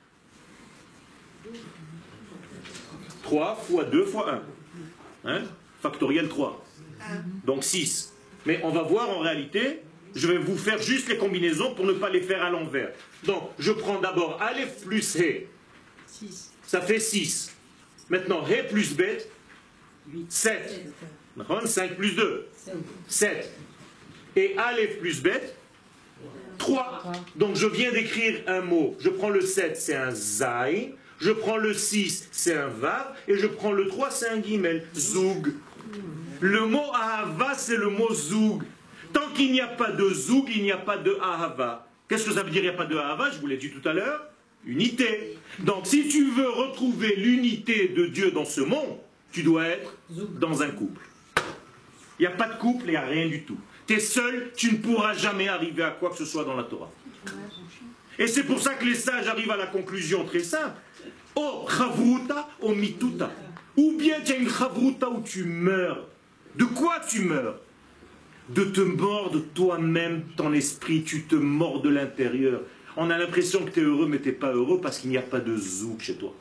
trois fois deux fois un. Hein? Factoriel trois. Donc six. Mais on va voir en réalité, je vais vous faire juste les combinaisons pour ne pas les faire à l'envers. Donc, je prends d'abord Aleph plus He. Ça fait six. Maintenant, He plus Bet, sept. cinq plus deux, sept. Et Aleph plus Bet, trois. Donc, je viens d'écrire un mot. Je prends le sept, c'est un Zaï. Je prends le six, c'est un Vav. Et je prends le trois, c'est un Gimel. Zoug. Le mot Ahava, c'est le mot Zoug. Tant qu'il n'y a pas de Zoug, il n'y a pas de Ahava. Qu'est-ce que ça veut dire, il n'y a pas de Ahava? Je vous l'ai dit tout à l'heure. Unité. Donc, si tu veux retrouver l'unité de Dieu dans ce monde, tu dois être dans un couple. Il n'y a pas de couple, il n'y a rien du tout. Tu es seul, tu ne pourras jamais arriver à quoi que ce soit dans la Torah. Et c'est pour ça que les sages arrivent à la conclusion très simple. Oh, chavruta, oh mituta. Ou bien tu as une chavruta où tu meurs. De quoi tu meurs? De te mordre toi-même, ton esprit, tu te mords de l'intérieur. On a l'impression que tu es heureux, mais tu n'es pas heureux parce qu'il n'y a pas de zouk chez toi.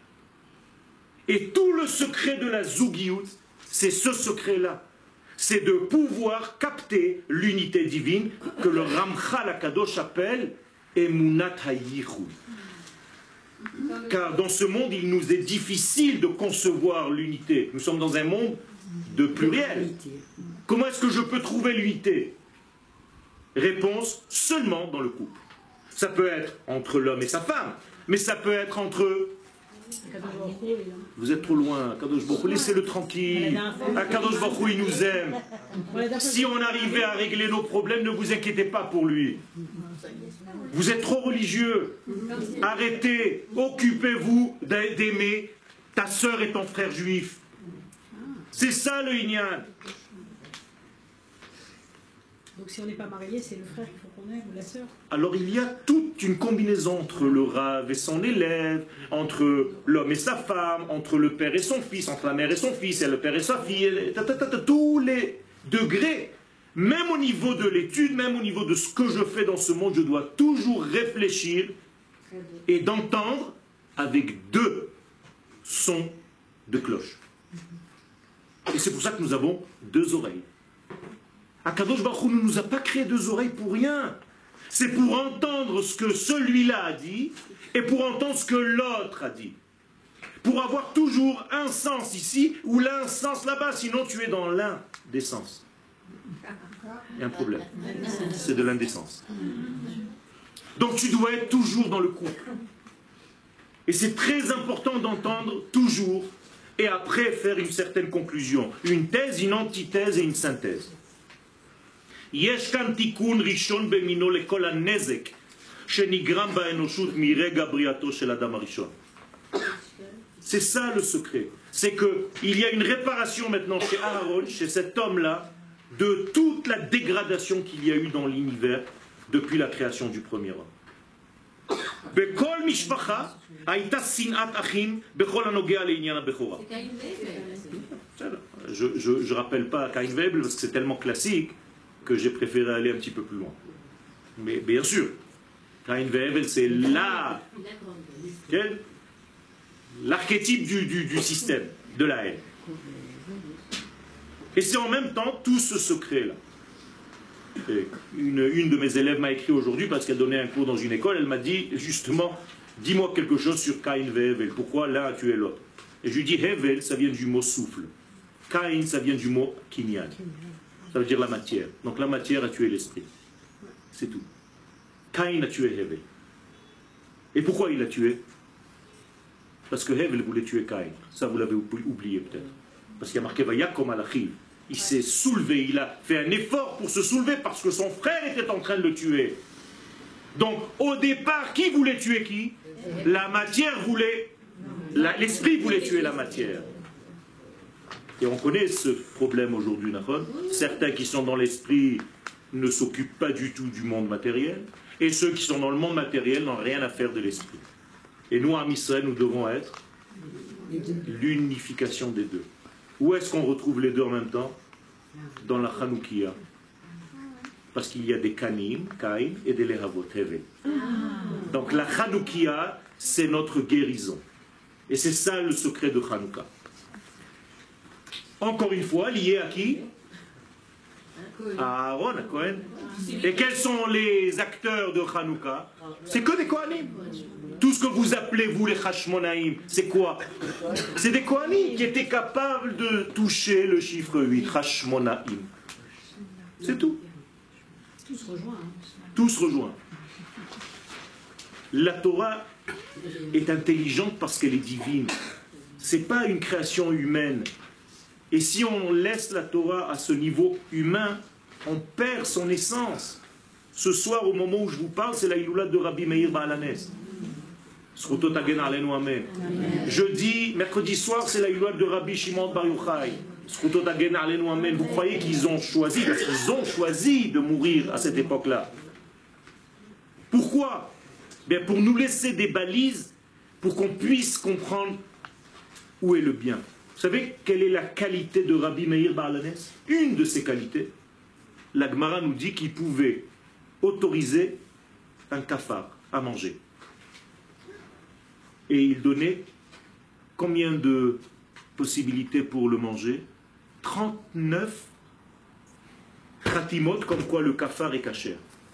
Et tout le secret de la zougiout, c'est ce secret-là. C'est de pouvoir capter l'unité divine que le Ramchal Akadosh appelle Emunat HaYichud. Car dans ce monde, il nous est difficile de concevoir l'unité. Nous sommes dans un monde de pluriel. Comment est-ce que je peux trouver l'unité? Réponse, seulement dans le couple. Ça peut être entre l'homme et sa femme, mais ça peut être entre... Vous êtes trop loin, Kadosh Baruch Hu, laissez-le tranquille. Kadosh Baruch Hu, il nous aime. Si on arrivait à régler nos problèmes, ne vous inquiétez pas pour lui. Vous êtes trop religieux. Arrêtez, occupez-vous d'aimer ta sœur et ton frère juif. C'est ça le Inyan. Donc si on n'est pas marié, c'est le frère qu'il faut qu'on aime ou la sœur. Alors il y a toute une combinaison entre le Rav et son élève, entre l'homme et sa femme, entre le père et son fils, entre la mère et son fils, et le père et sa fille, ta, ta, ta, ta, tous les degrés. Même au niveau de l'étude, même au niveau de ce que je fais dans ce monde, je dois toujours réfléchir et d'entendre avec deux sons de cloche. Et c'est pour ça que nous avons deux oreilles. Akadosh Baruch Hu ne nous a pas créé deux oreilles pour rien. C'est pour entendre ce que celui-là a dit et pour entendre ce que l'autre a dit. Pour avoir toujours un sens ici ou l'un sens là-bas, sinon tu es dans l'un des sens. Il y a un problème. C'est de l'indécence. Donc tu dois être toujours dans le couple. Et c'est très important d'entendre toujours et après faire une certaine conclusion. Une thèse, une antithèse et une synthèse. יש כאן תיקון ראשון במינו לכל הנזק שנגרם באנושות מרגע בריאתו של אדם הראשון. C'est ça le secret. C'est qu'il y a une réparation maintenant chez Aaron, chez cet homme-là, de toute la dégradation qu'il y a eu dans l'univers depuis la création du premier homme. בכל משפחה הייתה שנאת אחים בכל הנוגע לעניין הבכורה. Je ne rappelle pas Caïn Vebel parce que c'est tellement classique que j'ai préféré aller un petit peu plus loin. Mais bien sûr, Caïn et Hevel, c'est là, l'archétype du, du, du système, de la haine. Et c'est en même temps tout ce secret-là. Une, une de mes élèves m'a écrit aujourd'hui parce qu'elle donnait un cours dans une école, elle m'a dit justement, dis-moi quelque chose sur Caïn et Hevel, pourquoi l'un a tué l'autre. Et je lui dis, Hevel, ça vient du mot souffle. Caïn, ça vient du mot kinyan. Ça veut dire la matière. Donc la matière a tué l'esprit. C'est tout. Caïn a tué Hevel. Et pourquoi il l'a tué? Parce que Hevel voulait tuer Caïn. Ça, vous l'avez oublié peut-être. Parce qu'il y a marqué Vayakom al-Achiv. Il s'est soulevé, il a fait un effort pour se soulever parce que son frère était en train de le tuer. Donc, au départ, qui voulait tuer qui? La matière voulait... L'esprit voulait tuer la matière. Et on connaît ce problème aujourd'hui, Nahon. Certains qui sont dans l'esprit ne s'occupent pas du tout du monde matériel. Et ceux qui sont dans le monde matériel n'ont rien à faire de l'esprit. Et nous, à Israël, nous devons être l'unification des deux. Où est-ce qu'on retrouve les deux en même temps? Dans la Hanoukia. Parce qu'il y a des Kanim, Kain, et des Lehavot, Hevel. Donc la Hanoukia, c'est notre guérison. Et c'est ça le secret de Hanouka. Encore une fois, lié à qui? À Aaron, à Cohen. Et quels sont les acteurs de Hanouka? C'est que des Kohanim. Tout ce que vous appelez, vous, les Hashmonaïm, c'est quoi? C'est des Kohanim qui étaient capables de toucher le chiffre huit, Hashmonaïm. C'est tout. Tous rejoints. Tous rejoints. La Torah est intelligente parce qu'elle est divine. Ce n'est pas une création humaine. Et si on laisse la Torah à ce niveau humain, on perd son essence. Ce soir, au moment où je vous parle, c'est la Iloula de Rabbi Meir Baalanes. Jeudi, mercredi soir, c'est la Iloula de Rabbi Shimon Bar Yochai. Vous croyez qu'ils ont choisi, parce qu'ils ont choisi de mourir à cette époque-là. Pourquoi? Bien, pour nous laisser des balises, pour qu'on puisse comprendre où est le bien. Vous savez quelle est la qualité de Rabbi Meir Baalanes? Une de ses qualités, la Gemara nous dit qu'il pouvait autoriser un cafard à manger. Et il donnait combien de possibilités pour le manger? trente-neuf khatimot, comme quoi le cafard est cachère.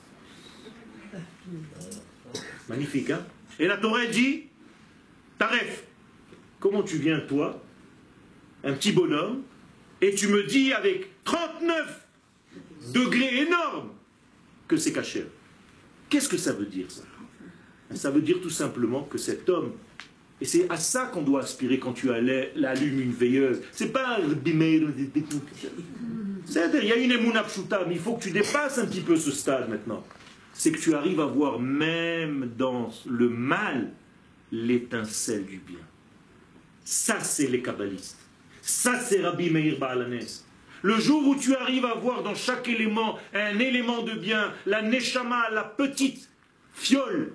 Magnifique, hein? Et la Torah dit, Taref, comment tu viens, toi, un petit bonhomme, et tu me dis avec trente-neuf degrés énormes que c'est cachère. Qu'est-ce que ça veut dire, ça? Ça veut dire tout simplement que cet homme, et c'est à ça qu'on doit aspirer quand tu allumes une veilleuse. C'est pas un bimeir. C'est-à-dire, il y a une émouna pshuta, mais il faut que tu dépasses un petit peu ce stade maintenant. C'est que tu arrives à voir même dans le mal l'étincelle du bien. Ça, c'est les kabbalistes. Ça, c'est Rabbi Meir Baalanes. Le jour où tu arrives à voir dans chaque élément un élément de bien, la neshama, la petite fiole,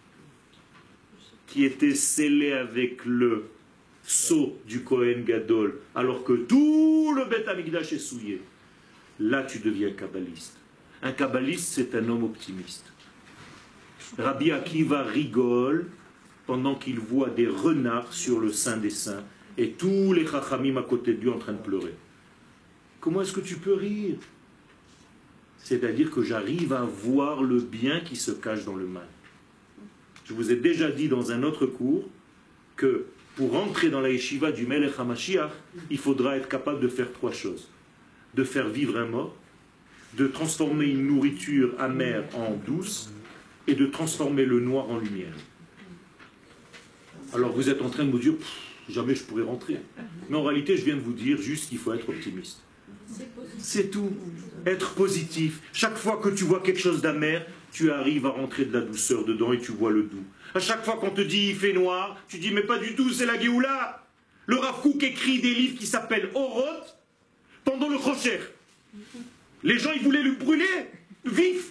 qui était scellée avec le sceau du Kohen Gadol, alors que tout le Beth Amikdash est souillé. Là, tu deviens kabbaliste. Un kabbaliste, c'est un homme optimiste. Rabbi Akiva rigole pendant qu'il voit des renards sur le Saint des Saints et tous les chachamim à côté de lui en train de pleurer. Comment est-ce que tu peux rire? C'est-à-dire que j'arrive à voir le bien qui se cache dans le mal. Je vous ai déjà dit dans un autre cours que pour entrer dans la yeshiva du Melech HaMashiach, il faudra être capable de faire trois choses. De faire vivre un mort, de transformer une nourriture amère en douce et de transformer le noir en lumière. Alors vous êtes en train de me dire, jamais je pourrais rentrer. Mais en réalité, je viens de vous dire juste qu'il faut être optimiste. C'est tout. Être positif. Chaque fois que tu vois quelque chose d'amer, tu arrives à rentrer de la douceur dedans et tu vois le doux. À chaque fois qu'on te dit il fait noir, tu dis mais pas du tout, c'est la Géoula. Le Rav Kook écrit des livres qui s'appellent Oroth pendant le Chocher. Les gens, ils voulaient le brûler, vif.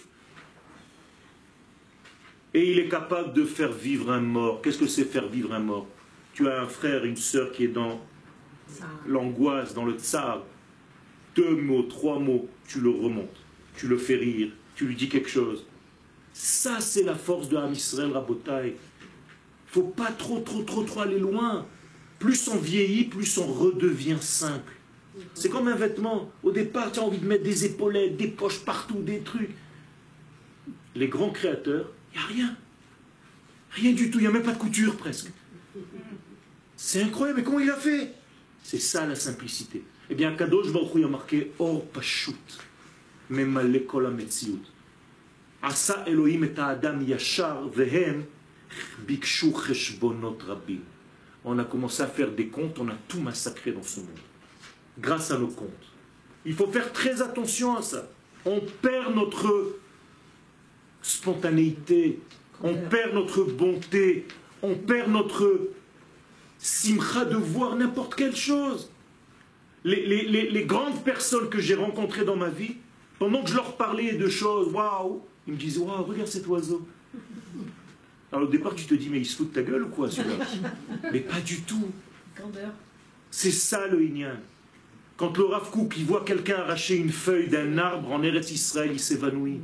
Et il est capable de faire vivre un mort. Qu'est-ce que c'est faire vivre un mort? Tu as un frère, une sœur qui est dans l'angoisse, dans le tsar. Deux mots, trois mots, tu le remontes. Tu le fais rire, tu lui dis quelque chose. Ça, c'est la force de Am Israël, Rabotai. Il ne faut pas trop, trop, trop, trop aller loin. Plus on vieillit, plus on redevient simple. C'est comme un vêtement. Au départ, tu as envie de mettre des épaulettes, des poches partout, des trucs. Les grands créateurs, il n'y a rien. Rien du tout, il n'y a même pas de couture presque. C'est incroyable, mais comment il a fait? C'est ça la simplicité. Eh bien, Kadosh Baruch Hu a marqué Or Pashut, Memale Kol HaMetziut. Asa Elohim et Adam Yashar Vehem Bikshu Cheshbonot Rabim. On a commencé à faire des comptes, on a tout massacré dans ce monde. Grâce à nos comptes. Il faut faire très attention à ça. On perd notre spontanéité, on perd notre bonté, on perd notre simcha de voir n'importe quelle chose. Les, les, les, les grandes personnes que j'ai rencontrées dans ma vie, pendant que je leur parlais de choses, waouh, ils me disaient, waouh, regarde cet oiseau. Alors au départ, tu te dis, mais il se fout de ta gueule ou quoi, celui-là? Mais pas du tout. C'est ça le Inyan. Quand le Rav Kook, il voit quelqu'un arracher une feuille d'un arbre en Eretz Israël, il s'évanouit.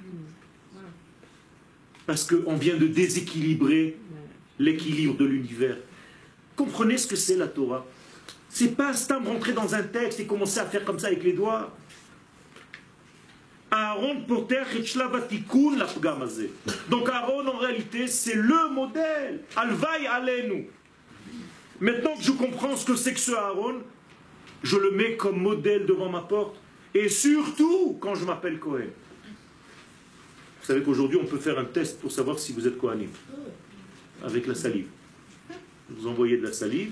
Parce qu'on vient de déséquilibrer l'équilibre de l'univers. Comprenez ce que c'est la Torah. C'est pas Stam rentrer dans un texte et commencer à faire comme ça avec les doigts. Aaron porter tikun la pgamazé. Donc Aaron en réalité c'est le modèle. Alvaï alenu. Maintenant que je comprends ce que c'est que ce Aaron, je le mets comme modèle devant ma porte. Et surtout quand je m'appelle Cohen. Vous savez qu'aujourd'hui on peut faire un test pour savoir si vous êtes Kohanim. Avec la salive. Vous envoyez de la salive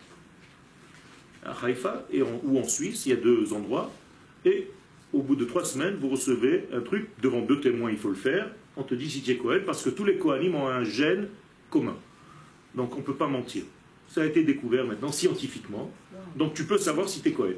à Haïfa et en, ou en Suisse, il y a deux endroits, et au bout de trois semaines, vous recevez un truc, devant deux témoins, il faut le faire, on te dit si tu es Kohen, parce que tous les Kohanim ont un gène commun. Donc on ne peut pas mentir. Ça a été découvert maintenant scientifiquement, donc tu peux savoir si tu es Kohen.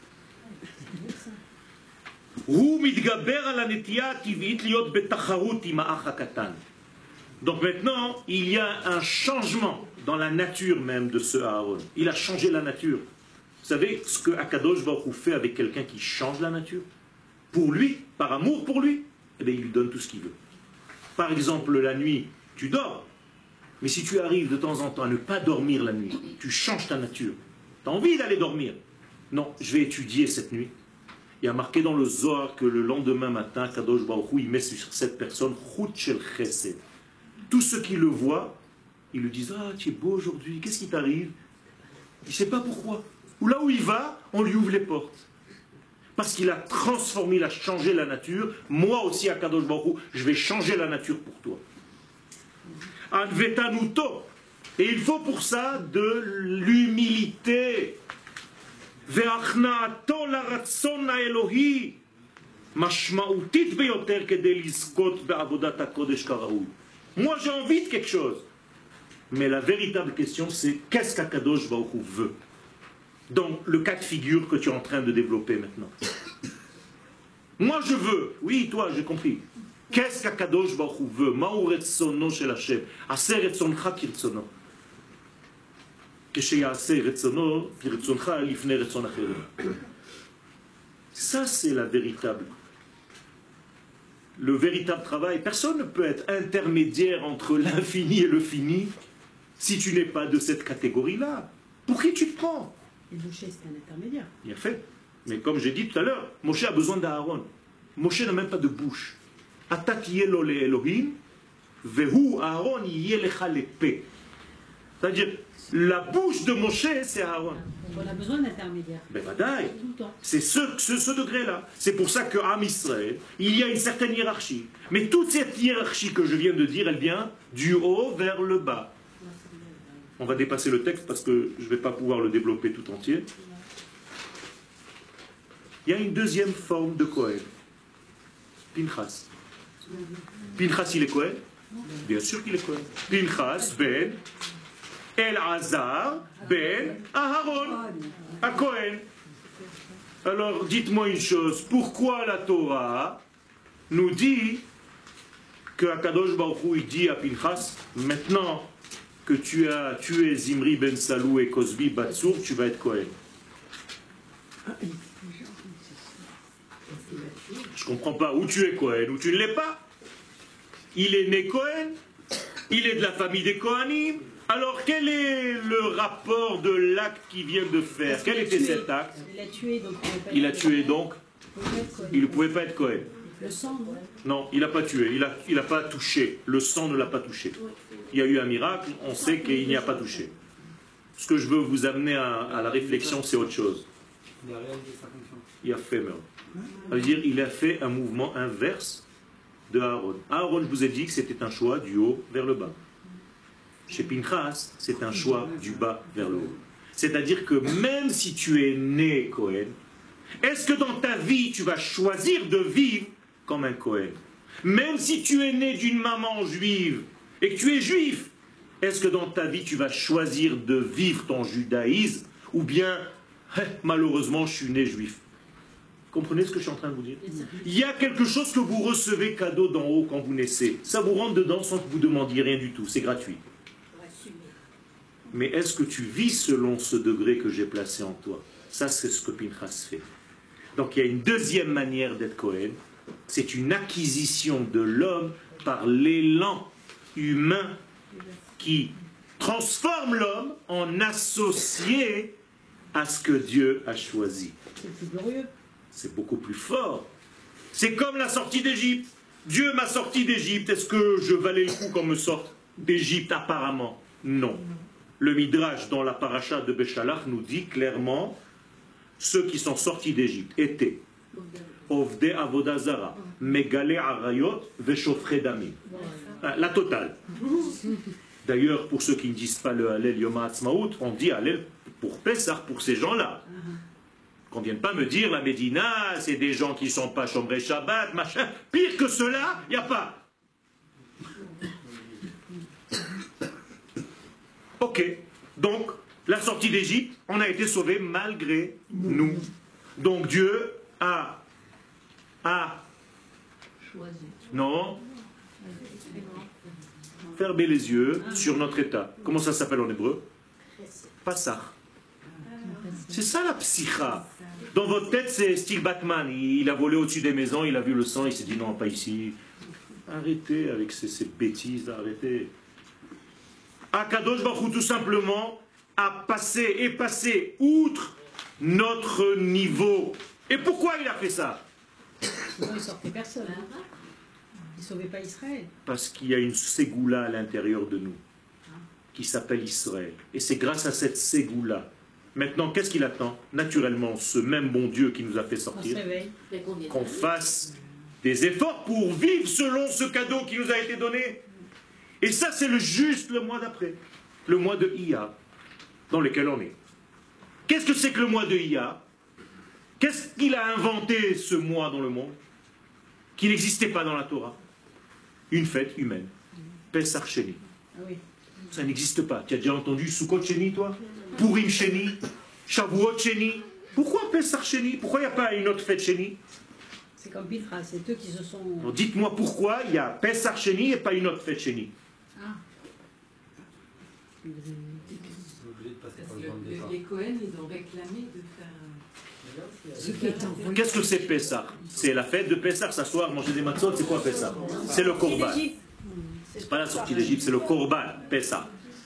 Donc maintenant, il y a un changement dans la nature même de ce Aaron. Il a changé la nature. Vous savez ce que Akadosh Baruch Hu fait avec quelqu'un qui change la nature? Pour lui, par amour pour lui, eh bien, il lui donne tout ce qu'il veut. Par exemple, la nuit, tu dors. Mais si tu arrives de temps en temps à ne pas dormir la nuit, tu changes ta nature. Tu as envie d'aller dormir. Non, je vais étudier cette nuit. Il y a marqué dans le Zohar que le lendemain matin, Akadosh Baruch Hu, il met sur cette personne Chut Shel Chesed. Tous ceux qui le voient, ils lui disent « Ah, tu es beau aujourd'hui, qu'est-ce qui t'arrive ?» Il ne sait pas pourquoi. Ou là où il va, on lui ouvre les portes. Parce qu'il a transformé, il a changé la nature. Moi aussi, à Kadosh Baruch Hu, je vais changer la nature pour toi. Advetanuto. Et il faut pour ça de l'humilité. Ve'achna'ato laratzon ha'elohi. Mashma'utit beyoter kedei lizkot be'avodat ha'kodesh karaoui. Moi, j'ai envie de quelque chose. Mais la véritable question, c'est qu'est-ce qu'Akadosh Baruch Hu veut? Dans le cas de figure que tu es en train de développer maintenant. Moi, je veux. Oui, toi, j'ai compris. Qu'est-ce qu'Akadosh Baruch Hu veut? Ma'u retzono shel Hashem. Aseh retzoncha kirtzono. Kesheyaseh retzono kirtzoncha lifnei retzon acherim. Ça, c'est la véritable. Le véritable travail. Personne ne peut être intermédiaire entre l'infini et le fini si tu n'es pas de cette catégorie-là. Pour qui tu te prends? Et Moshe, c'est un intermédiaire. Bien fait. Mais comme j'ai dit tout à l'heure, Moshe a besoin d'Aaron. Moshe n'a même pas de bouche. Atat yelo le Elohim, vehu Aaron yelecha lepe. C'est-à-dire, la bouche de Moshe, c'est Aaron. On a besoin d'intermédiaires. Ben vadaï. C'est ce, ce, ce degré-là. C'est pour ça qu'à Israël, il y a une certaine hiérarchie. Mais toute cette hiérarchie que je viens de dire, elle vient du haut vers le bas. On va dépasser le texte parce que je ne vais pas pouvoir le développer tout entier. Il y a une deuxième forme de Kohen. Pinchas. Pinchas, il est Kohen? Bien sûr qu'il est Kohen. Pinchas ben El-Azar ben Aharon. À Kohen. Alors, dites-moi une chose. Pourquoi la Torah nous dit que Akadosh Baruch Hu, il dit à Pinchas, maintenant que tu as tué Zimri ben Salou et Cosbi Batsour, tu vas être Kohen. Je ne comprends pas. Où tu es Kohen, ou tu ne l'es pas. il est né Cohen, il est de la famille des Kohanim. Alors quel est le rapport de l'acte qu'il vient de faire? Parce Quel qu'il a était tué. cet acte? Il a tué, donc il pouvait pas Il a être- tué donc, pouvait être Cohen. il ne pouvait pas être Cohen. Le sang, non? Non, il n'a pas tué, il n'a il a pas touché. Le sang ne l'a pas touché. Il y a eu un miracle, on sait qu'il n'y a pas touché. Ce que je veux vous amener à, à la réflexion, c'est autre chose. Il a réalisé sa fonction. Il a fait meurtre. Ça veut dire il a fait un mouvement inverse de Aaron. Aaron, je vous ai dit que c'était un choix du haut vers le bas. Chez Pinchas, c'est un choix du bas vers le haut. C'est-à-dire que même si tu es né Cohen, est-ce que dans ta vie tu vas choisir de vivre comme un Cohen? Même si tu es né d'une maman juive et que tu es juif, est-ce que dans ta vie tu vas choisir de vivre ton judaïsme ou bien, eh, malheureusement, je suis né juif? Comprenez ce que je suis en train de vous dire? Il y a quelque chose que vous recevez cadeau d'en haut quand vous naissez. Ça vous rentre dedans sans que vous demandiez rien du tout. C'est gratuit. Mais est-ce que tu vis selon ce degré que j'ai placé en toi? Ça, c'est ce que Pinchas fait. Donc il y a une deuxième manière d'être Cohen. C'est une acquisition de l'homme par l'élan humain qui transforme l'homme en associé à ce que Dieu a choisi. C'est plus glorieux. C'est beaucoup plus fort. C'est comme la sortie d'Égypte. Dieu m'a sorti d'Égypte. Est-ce que je valais le coup qu'on me sorte d'Égypte? Apparemment, non. Le Midrash dans la paracha de Béchalach nous dit clairement ceux qui sont sortis d'Égypte étaient Ovde Avodazara, Megale Arayot, Veshofre Damim. La totale. D'ailleurs, pour ceux qui ne disent pas le Hallel Yom HaAtzmaut, on dit Hallel pour Pessah, pour ces gens-là. Qu'on ne vienne pas me dire la Médina, c'est des gens qui ne sont pas Shomrei Shabbat, machin. Pire que cela, il n'y a pas. Ok, donc la sortie d'Égypte, on a été sauvés malgré nous. Donc Dieu a, a, non, fermé les yeux sur notre état. Comment ça s'appelle en hébreu? Passach. C'est ça la psycha. Dans votre tête, c'est style Batman. Il a volé au-dessus des maisons, il a vu le sang, il s'est dit non, pas ici. Arrêtez avec ces, ces bêtises, arrêtez. Akadosh Baruch Hu, tout simplement, a passé et passé outre notre niveau. Et pourquoi il a fait ça? Sinon, il ne sortait personne. Hein. Il ne sauvait pas Israël. Parce qu'il y a une ségoula à l'intérieur de nous, qui s'appelle Israël. Et c'est grâce à cette ségoula. Maintenant, qu'est-ce qu'il attend? Naturellement, ce même bon Dieu qui nous a fait sortir, qu'on fasse des efforts pour vivre selon ce cadeau qui nous a été donné. Et ça, c'est le juste le mois d'après, le mois de Iyar, dans lequel on est. Qu'est-ce que c'est que le mois de Iyar? Qu'est-ce qu'il a inventé ce mois dans le monde qui n'existait pas dans la Torah? Une fête humaine, Pesach Sheni. Ah oui. Ça n'existe pas. Tu as déjà entendu Sukkot Sheni, toi? Purim Sheni, Shavuot Sheni. Pourquoi Pesach Sheni? Pourquoi il n'y a pas une autre fête Sheni? C'est comme Pinchas, c'est eux qui se sont... Alors, dites-moi pourquoi il y a Pesach Sheni et pas une autre fête Sheni. Ah. Parce que les Cohen, ils ont réclamé de faire... Ce qui est en... Qu'est-ce que c'est Pessah? C'est la fête de Pessah, s'asseoir, manger des matzot, c'est quoi Pessah? C'est le Korban. C'est pas la sortie d'Égypte, c'est le Korban, Pessah.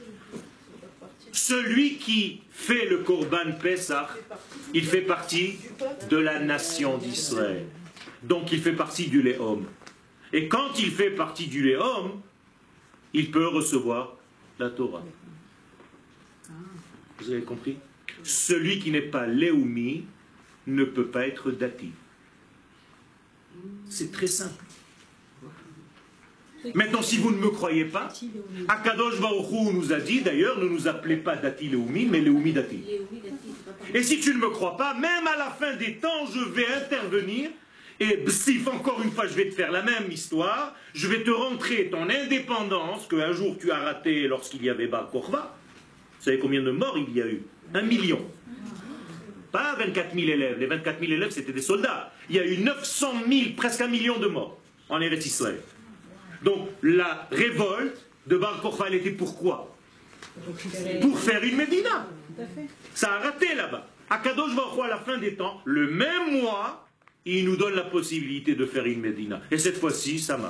Celui qui fait le Korban Pessah, il fait partie de la nation d'Israël. Donc il fait partie du Léom. Et quand il fait partie du Léom, il peut recevoir la Torah. Vous avez compris? Celui qui n'est pas Léoumi ne peut pas être dati. C'est très simple. Maintenant, si vous ne me croyez pas, Akadosh Baruch Hu nous a dit, d'ailleurs, ne nous appelez pas dati Léoumi, mais Léoumi dati. Et si tu ne me crois pas, même à la fin des temps, je vais intervenir, et bsif, encore une fois, je vais te faire la même histoire, je vais te rentrer ton indépendance qu'un jour tu as raté lorsqu'il y avait Bar Korva. Vous savez combien de morts il y a eu? Un million. Pas vingt-quatre mille élèves. Les vingt-quatre mille élèves, c'était des soldats. Il y a eu neuf cent mille, presque un million de morts en Eretz Israël. Donc, la révolte de Bar Korva, elle était pourquoi? Pour faire une Médina. Ça a raté là-bas. Akadosh Baruch Hu, à la fin des temps, le même mois, il nous donne la possibilité de faire une Médina. Et cette fois-ci, ça marche.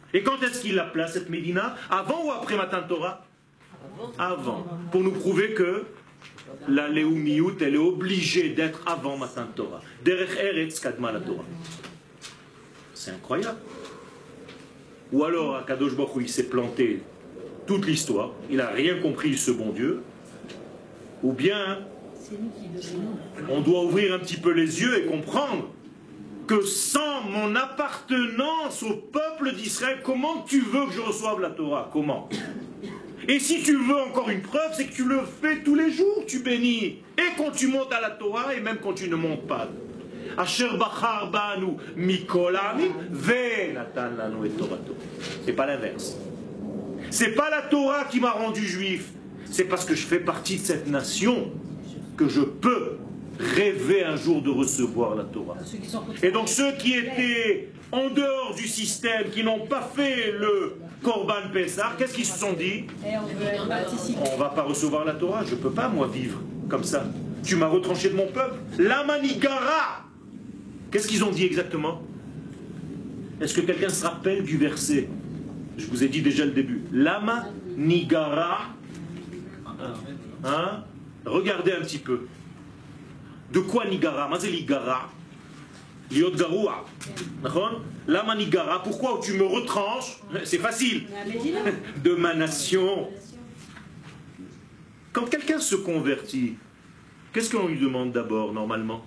Et quand est-ce qu'il la place, cette Médina? Avant ou après Matan Torah? Avant. Pour nous prouver que la Léoumiout, elle est obligée d'être avant Matan Torah. Derech Eretz Kadma la Torah. C'est incroyable. Ou alors, Akadosh Baruch Hu, il s'est planté toute l'histoire, il n'a rien compris, ce bon Dieu. Ou bien, on doit ouvrir un petit peu les yeux et comprendre que sans mon appartenance au peuple d'Israël, comment tu veux que je reçoive la Torah? Comment? Et si tu veux encore une preuve, c'est que tu le fais tous les jours, tu bénis. Et quand tu montes à la Torah, et même quand tu ne montes pas. Asher bachar banu mikol ha'amim ve'natan lanu et Torato. C'est pas l'inverse. C'est pas la Torah qui m'a rendu juif. C'est parce que je fais partie de cette nation que je peux rêver un jour de recevoir la Torah. Et donc ceux qui étaient en dehors du système, qui n'ont pas fait le Korban Pessah, qu'est-ce qu'ils se sont dit? On ne va pas recevoir la Torah, je ne peux pas moi vivre comme ça. Tu m'as retranché de mon peuple. Lama nigara. Qu'est-ce qu'ils ont dit exactement? Est-ce que quelqu'un se rappelle du verset? Je vous ai dit déjà le début. Lama nigara. Hein? Regardez un petit peu. De quoi nigara? Mazé ligara. Liot garoua. Lama nigara. Pourquoi tu me retranches? C'est facile. De ma nation. Quand quelqu'un se convertit, qu'est-ce qu'on lui demande d'abord, normalement?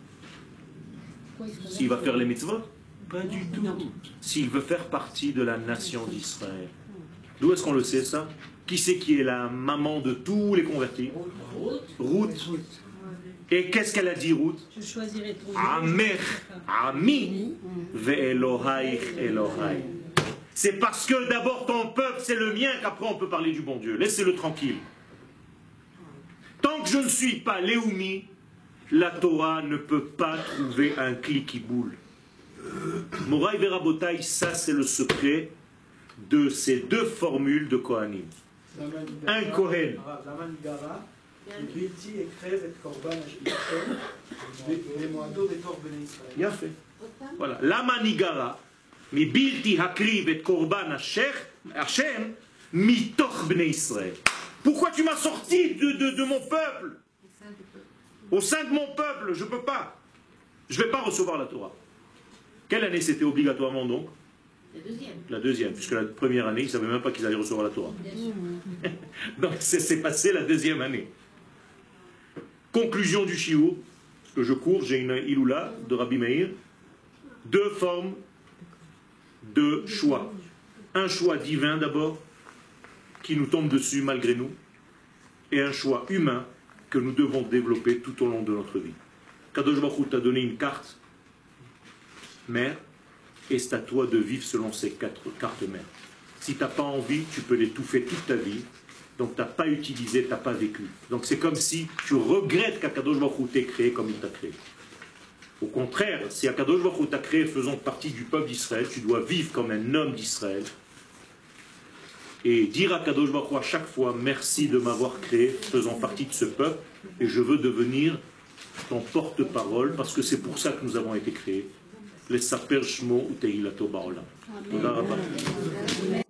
S'il va faire les mitzvot? Pas du tout. S'il veut faire partie de la nation d'Israël. D'où est-ce qu'on le sait, ça? Qui c'est qui est la maman de tous les convertis? Ruth. Et qu'est-ce qu'elle a dit, Ruth? Je choisirai ton Amech, Ami, ve'Elohaich Elohai. C'est parce que d'abord ton peuple, c'est le mien, qu'après on peut parler du bon Dieu. Laissez-le tranquille. Tant que je ne suis pas Léoumi, la Torah ne peut pas trouver un clic qui boule. Moraï Verabotaï, ça c'est le secret de ces deux formules de Kohanim. Un Kohen. Bien fait. Voilà. Lama nigara, mi bilti hakriv et korban Hashem, mitoch bnei Israël. Pourquoi tu m'as sorti de, de, de mon peuple? Au sein de mon peuple, je ne peux pas. Je ne vais pas recevoir la Torah. Quelle année c'était obligatoirement donc? La deuxième. La deuxième, puisque la première année, ils ne savaient même pas qu'ils allaient recevoir la Torah. Donc c'est passé la deuxième année. Conclusion du shiur, que je cours, j'ai une iloula de Rabbi Meir. Deux formes de choix. Un choix divin d'abord, qui nous tombe dessus malgré nous, et un choix humain que nous devons développer tout au long de notre vie. Kadosh Baruch Hu t'a donné une carte mère, et c'est à toi de vivre selon ces quatre cartes mères. Si tu n'as pas envie, tu peux l'étouffer toute ta vie, donc tu n'as pas utilisé, tu n'as pas vécu. Donc c'est comme si tu regrettes qu'Akadosh Baruch Hu t'ait créé comme il t'a créé. Au contraire, si Akadosh Baruch Hu t'a créé faisant partie du peuple d'Israël, tu dois vivre comme un homme d'Israël, et dire à Kadosh Baruch Hu à chaque fois, merci de m'avoir créé, faisant partie de ce peuple, et je veux devenir ton porte-parole, parce que c'est pour ça que nous avons été créés. Les saper shmo ou tehilato ba'olam.